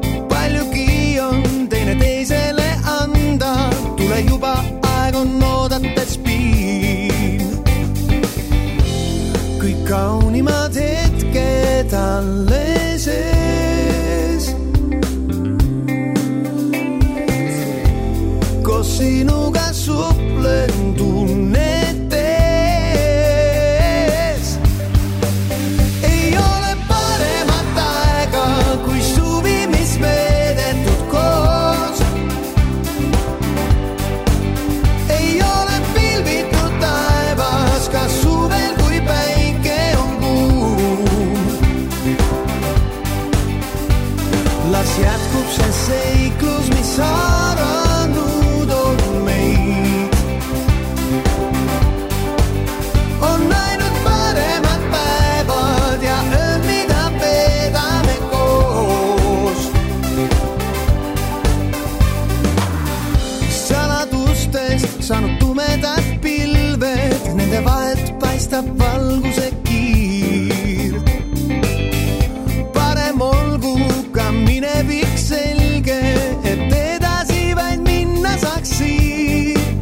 Paljugi on teine teisele anda, tule juba aeg on nooda. kaunimad hetked alles ees. Koos sinuga suplen tunnetes. Ei ole paremat aega kui suvi, mis veedetud koos. Ei ole pilvitud taevas ka suvel, kui päike on kuum. Las jätkub see seiklus, mis haaranud on meid. On ainult paremad päevad ja ööd, mida veedame koos. Saladustest saanud tumedad pilved, nende vahelt paistab valguse kiir. Parem olgu ka minevik selge, et edasi vaid minna saaks siit.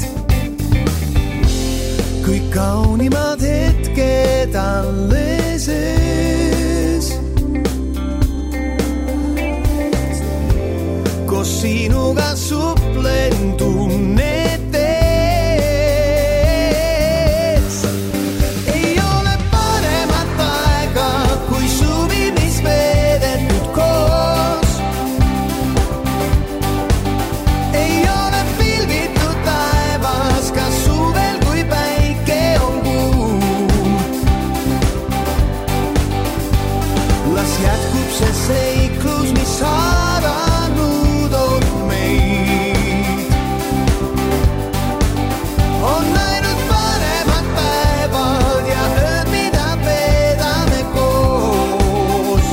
Kõik kaunimad hetked alles ees. Koos sinuga suplen tunnetes. Ei ole paremat aega kui suvi, mis veedetud koos. Ei ole pilvitud taevas ka suvel, kui päike on kuum. Las jätkub see seiklus, mis haaranud on meid. On ainult paremad päevad ja ööd, mida veedame koos.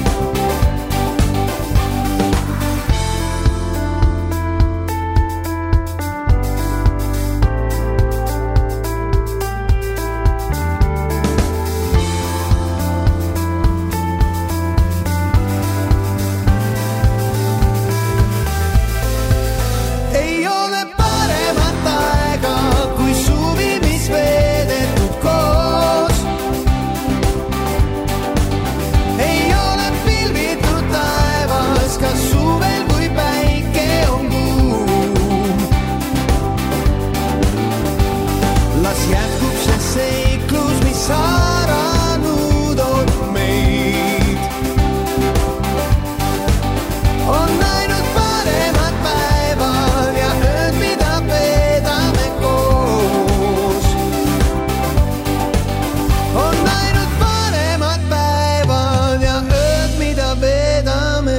Ei ole paremat aega kui suvi, mis veedetud koos. Ei ole pilvitud taevas ka suvel, kui päike on kuum. Las jätkub see seiklus, mis haaranud on meid. On ainult paremad päevad ja ööd, mida veedame koos. On ainult paremad päevad ja ööd, mida veedame.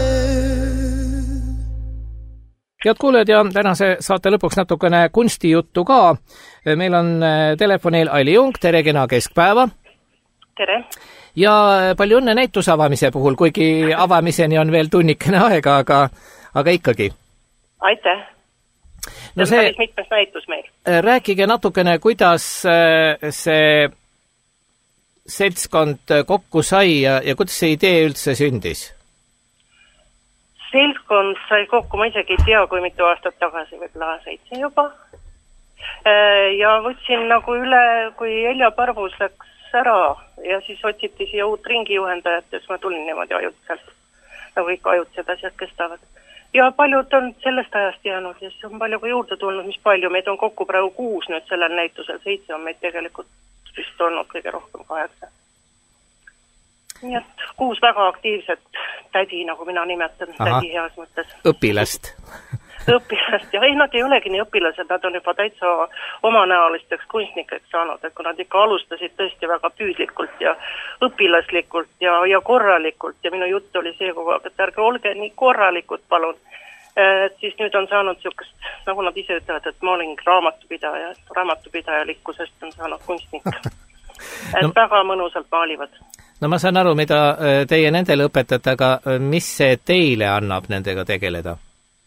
Head kuulajad ja tänase saate lõpuks natukene kunstijuttu ka. Meil on telefonil Aili Jung, tere kena keskpäeva. Tere. Ja palju õnne näituse avamise puhul, kuigi avamiseni on veel tunnikene aega, aga ikkagi. Aitäh. No see on päris mitmes näitus meil. Rääkige natukene, kuidas see seltskond kokku sai ja kuidas see idee üldse sündis? Seltskond sai kokku, ma isegi ei tea, kui mitu aastat tagasi, võib-olla 7 juba. Ja võtsin nagu üle, kui Elja Parvus läks ära ja siis otsiti siia uut ringijuhendajat, siis ma tulin niimoodi ajutiselt, nagu ikka ajutised asjad kestavad. Ja paljud on sellest ajast jäänud ja siis on palju ka juurde tulnud, mis palju. Meid on kokku praegu 6 nüüd sellel näitusel, 7 on meid tegelikult vist olnud kõige rohkem 8. Nii et 6 väga aktiivset tädi, nagu mina nimetan, tädi heas mõttes. Õpilast. Õpilast ja ei, nad ei olegi nii õpilased, nad on juba täitsa omanäolisteks kunstnikeks saanud, et kui nad ikka alustasid tõesti väga püüdlikult ja õpilaslikult ja korralikult ja minu jutt oli see kogu aeg, et ärge olge nii korralikud, palun. Siis nüüd on saanud niisugust, nagu nad ise ütlevad, et ma olin raamatupidaja, raamatupidajalikkusest on saanud kunstnik. Et väga mõnusalt maalivad. No ma saan aru, mida teie nendele õpetate, aga mis see teile annab nendega tegeleda?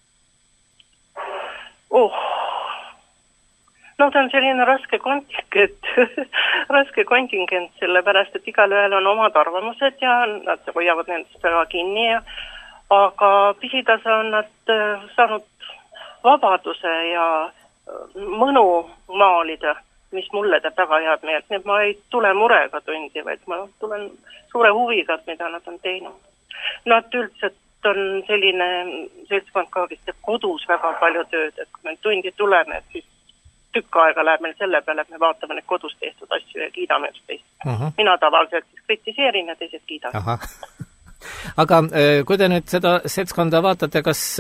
No ta on selline raske kontingent, sellepärast, et igal ühel on omad arvamused ja nad hoiavad nendest väga kinni, aga pisitasa on nad saanud vabaduse ja mõnu maalida mis mulle teeb väga head meelt, nii et ma ei tule murega tundi, vaid ma tulen suure huviga, mida nad on teinud. Nad üldiselt on selline seltskond ka, kes teeb kodus väga palju tööd, et kui me tundi tuleme, et siis tükk aega läheb meil selle peale, et me vaatame neid kodus tehtud asju ja kiidame just teist. Mina tavaliselt siis kritiseerin ja teised kiidavad. Aga kui te nüüd seda seltskonda vaatate, kas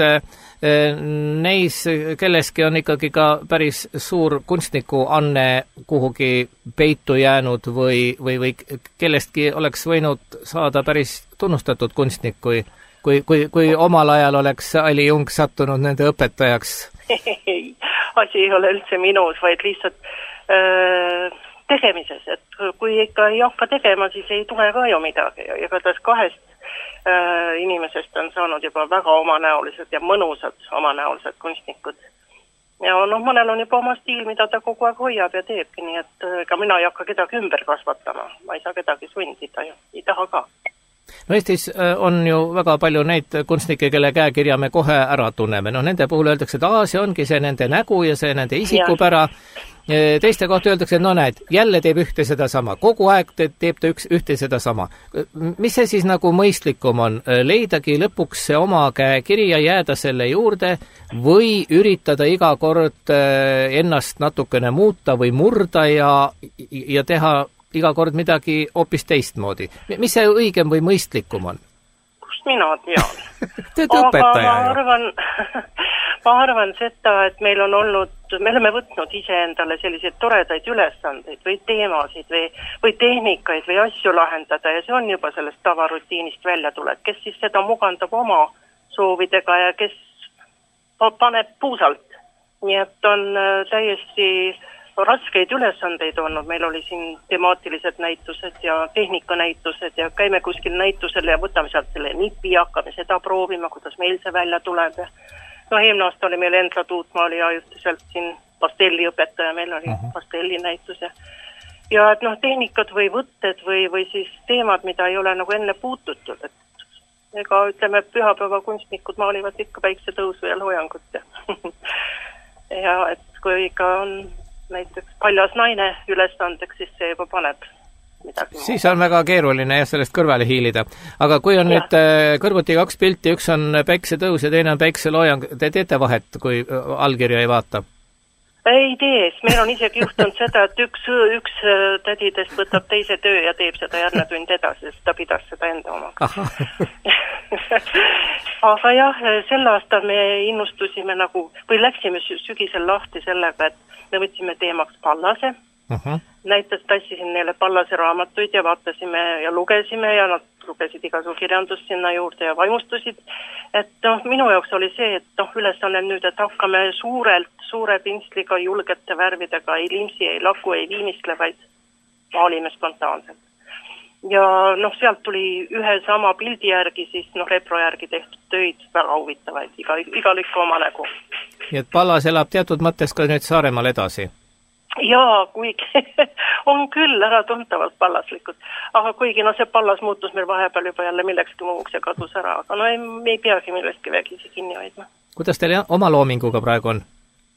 neis kelleski on ikkagi ka päris suur kunstniku anne kuhugi peitu jäänud või kellestki oleks võinud saada päris tunnustatud kunstnik, kui omal ajal oleks Ali Jung sattunud nende õpetajaks? Ei, asi ei ole üldse minus, vaid lihtsalt tegemises, et kui ikka ei hakka tegema, siis ei tule ka ju midagi ja igatahes kahest inimesest on saanud juba väga omanäolised ja mõnusad omanäolised kunstnikud. Ja mõnel on juba oma stiil, mida ta kogu aeg hoiab ja teebki, nii et ka mina ei hakka kedagi ümber kasvatama. Ma ei saa kedagi sundida ja ei taha ka. No Eestis on ju väga palju neid kunstnikke, kelle käekirja me kohe ära tunneme. Nende puhul öeldakse, et see ongi see nende nägu ja see nende isikupära. Teiste kohta öeldakse, et jälle teeb ühte seda sama. Kogu aeg teeb ta ühte seda sama. Mis see siis nagu mõistlikum on? Leidagi lõpuks see oma käekiri ja jääda selle juurde või üritada iga kord ennast natukene muuta või murda ja teha iga kord midagi hoopis teistmoodi. Mis see õigem või mõistlikum on? Kust mina tean? Te olete õpetaja. Ma arvan seda, et me oleme võtnud iseendale selliseid toredaid ülesandeid või teemasid või tehnikaid või asju lahendada ja see on juba sellest tavarutiinist välja tulek, kes siis seda mugandab oma soovidega ja kes paneb puusalt. Nii et on täiesti raskeid ülesandeid olnud, meil oli siin temaatilised näitused ja tehnikanäitused ja käime kuskil näitusel ja võtame sealt selle nipi ja hakkame seda proovima, kuidas meil see välja tuleb. Eelmine aasta oli meil Endla Tuutmaa oli ajutiselt siin pastelliõpetaja, meil oli pastelli näitus ja et tehnikad või võtted või siis teemad, mida ei ole nagu enne puututud, et ega ütleme, pühapäeva kunstnikud maalivad ikka päiksetõusu ja loojangut ja et kui ikka on näiteks paljas naine ülestandeks, siis see juba paneb midagi. Siis on väga keeruline sellest kõrvale hiilida. Aga kui on nüüd kõrvuti 2 pilti, üks on päiksetõus ja teine on päikseloojang, te teete vahet, kui allkirja ei vaata? Ei tee, meil on isegi juhtunud seda, et üks tädidest võtab teise töö ja teeb seda järgmine tund edasi, sest ta pidas seda enda omaga. Aga jah, sel aastal me innustusime või läksime sügisel lahti sellega, et me võtsime teemaks Pallase. Näiteks tassisin neile Pallase raamatuid ja vaatasime ja lugesime ja nad lugesid igasugu kirjandust sinna juurde ja vaimustusid. Et minu jaoks oli see, et ülesanne nüüd, et hakkame suure pintsliga, julgete värvidega, ei limsi, ei laku, ei viimistle, vaid maalime spontaanselt. Ja sealt tuli ühe sama pildi järgi, siis repro järgi tehtud töid väga huvitavaid, igal ikka oma nägu. Nii et Pallas elab teatud mõttes ka nüüd Saaremaal edasi? Jaa, kuigi on küll äratuntavalt pallaslikud, aga kuigi see Pallas muutus meil vahepeal juba jälle millekski muuks ja kadus ära, aga me ei peagi millestki vägisi kinni hoidma. Kuidas teil oma loominguga praegu on?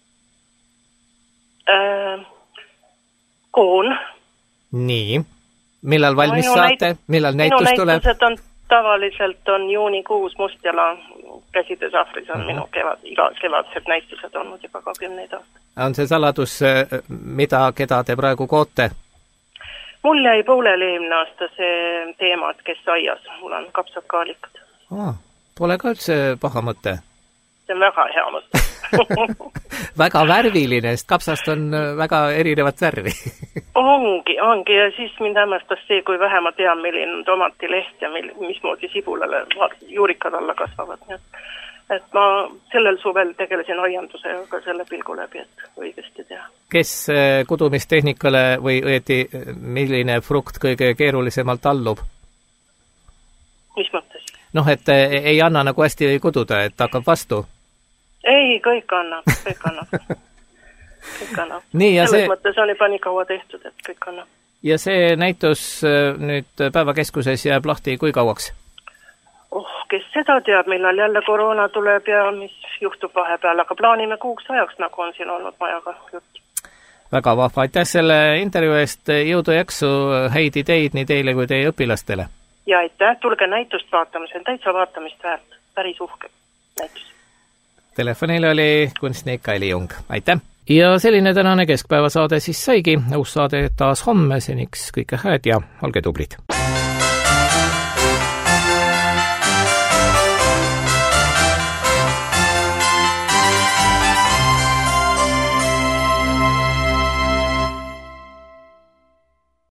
Koon. Nii, millal valmis saate? Millal näitus tuleb? Minu näitused tavaliselt on juunikuus Mustjala käsides Ahvris on minu kevadsed näitused olnud juba 20 aastat. On see saladus, keda te praegu koote? Mul jäi pooleli eelmine aasta see teema, et kes aias. Mul on kapsad kaalikad. Pole ka üldse paha mõte? See on väga hea mõte. Väga värviline, sest kapsast on väga erinevat värvi. Ongi ja siis mind hämmastas see, kui vähe ma tean, milline on tomatileht ja mismoodi sibulale juurikad alla kasvavad. Et ma sellel suvel tegelesin aiandusega selle pilgu läbi, et õigesti teha. Kes kudumistehnikale või õieti milline frukt kõige keerulisemalt allub? Mis mõttes? Et ei anna nagu hästi kududa, et hakkab vastu? Ei, kõik annab. Nii, ja selles mõttes on juba nii kaua tehtud, et kõik annab. Ja see näitus nüüd päevakeskuses jääb lahti kui kauaks? Kes seda teab, millal jälle koroona tuleb ja mis juhtub vahepeal, aga plaanime kuuks ajaks, nagu on siin olnud majaga jutt. väga vahva, aitäh selle intervjuu eest, jõudu jaksu, häid ideid nii teile kui teie õpilastele! Ja aitäh, tulge näitust vaatama, see on täitsa vaatamist väärt, päris uhke näitus. Telefonil oli kunstnik Aili Jung, aitäh! Ja selline tänane keskpäevasaade siis saigi, uus saade taas homme, seniks kõike hääd ja olge tublid!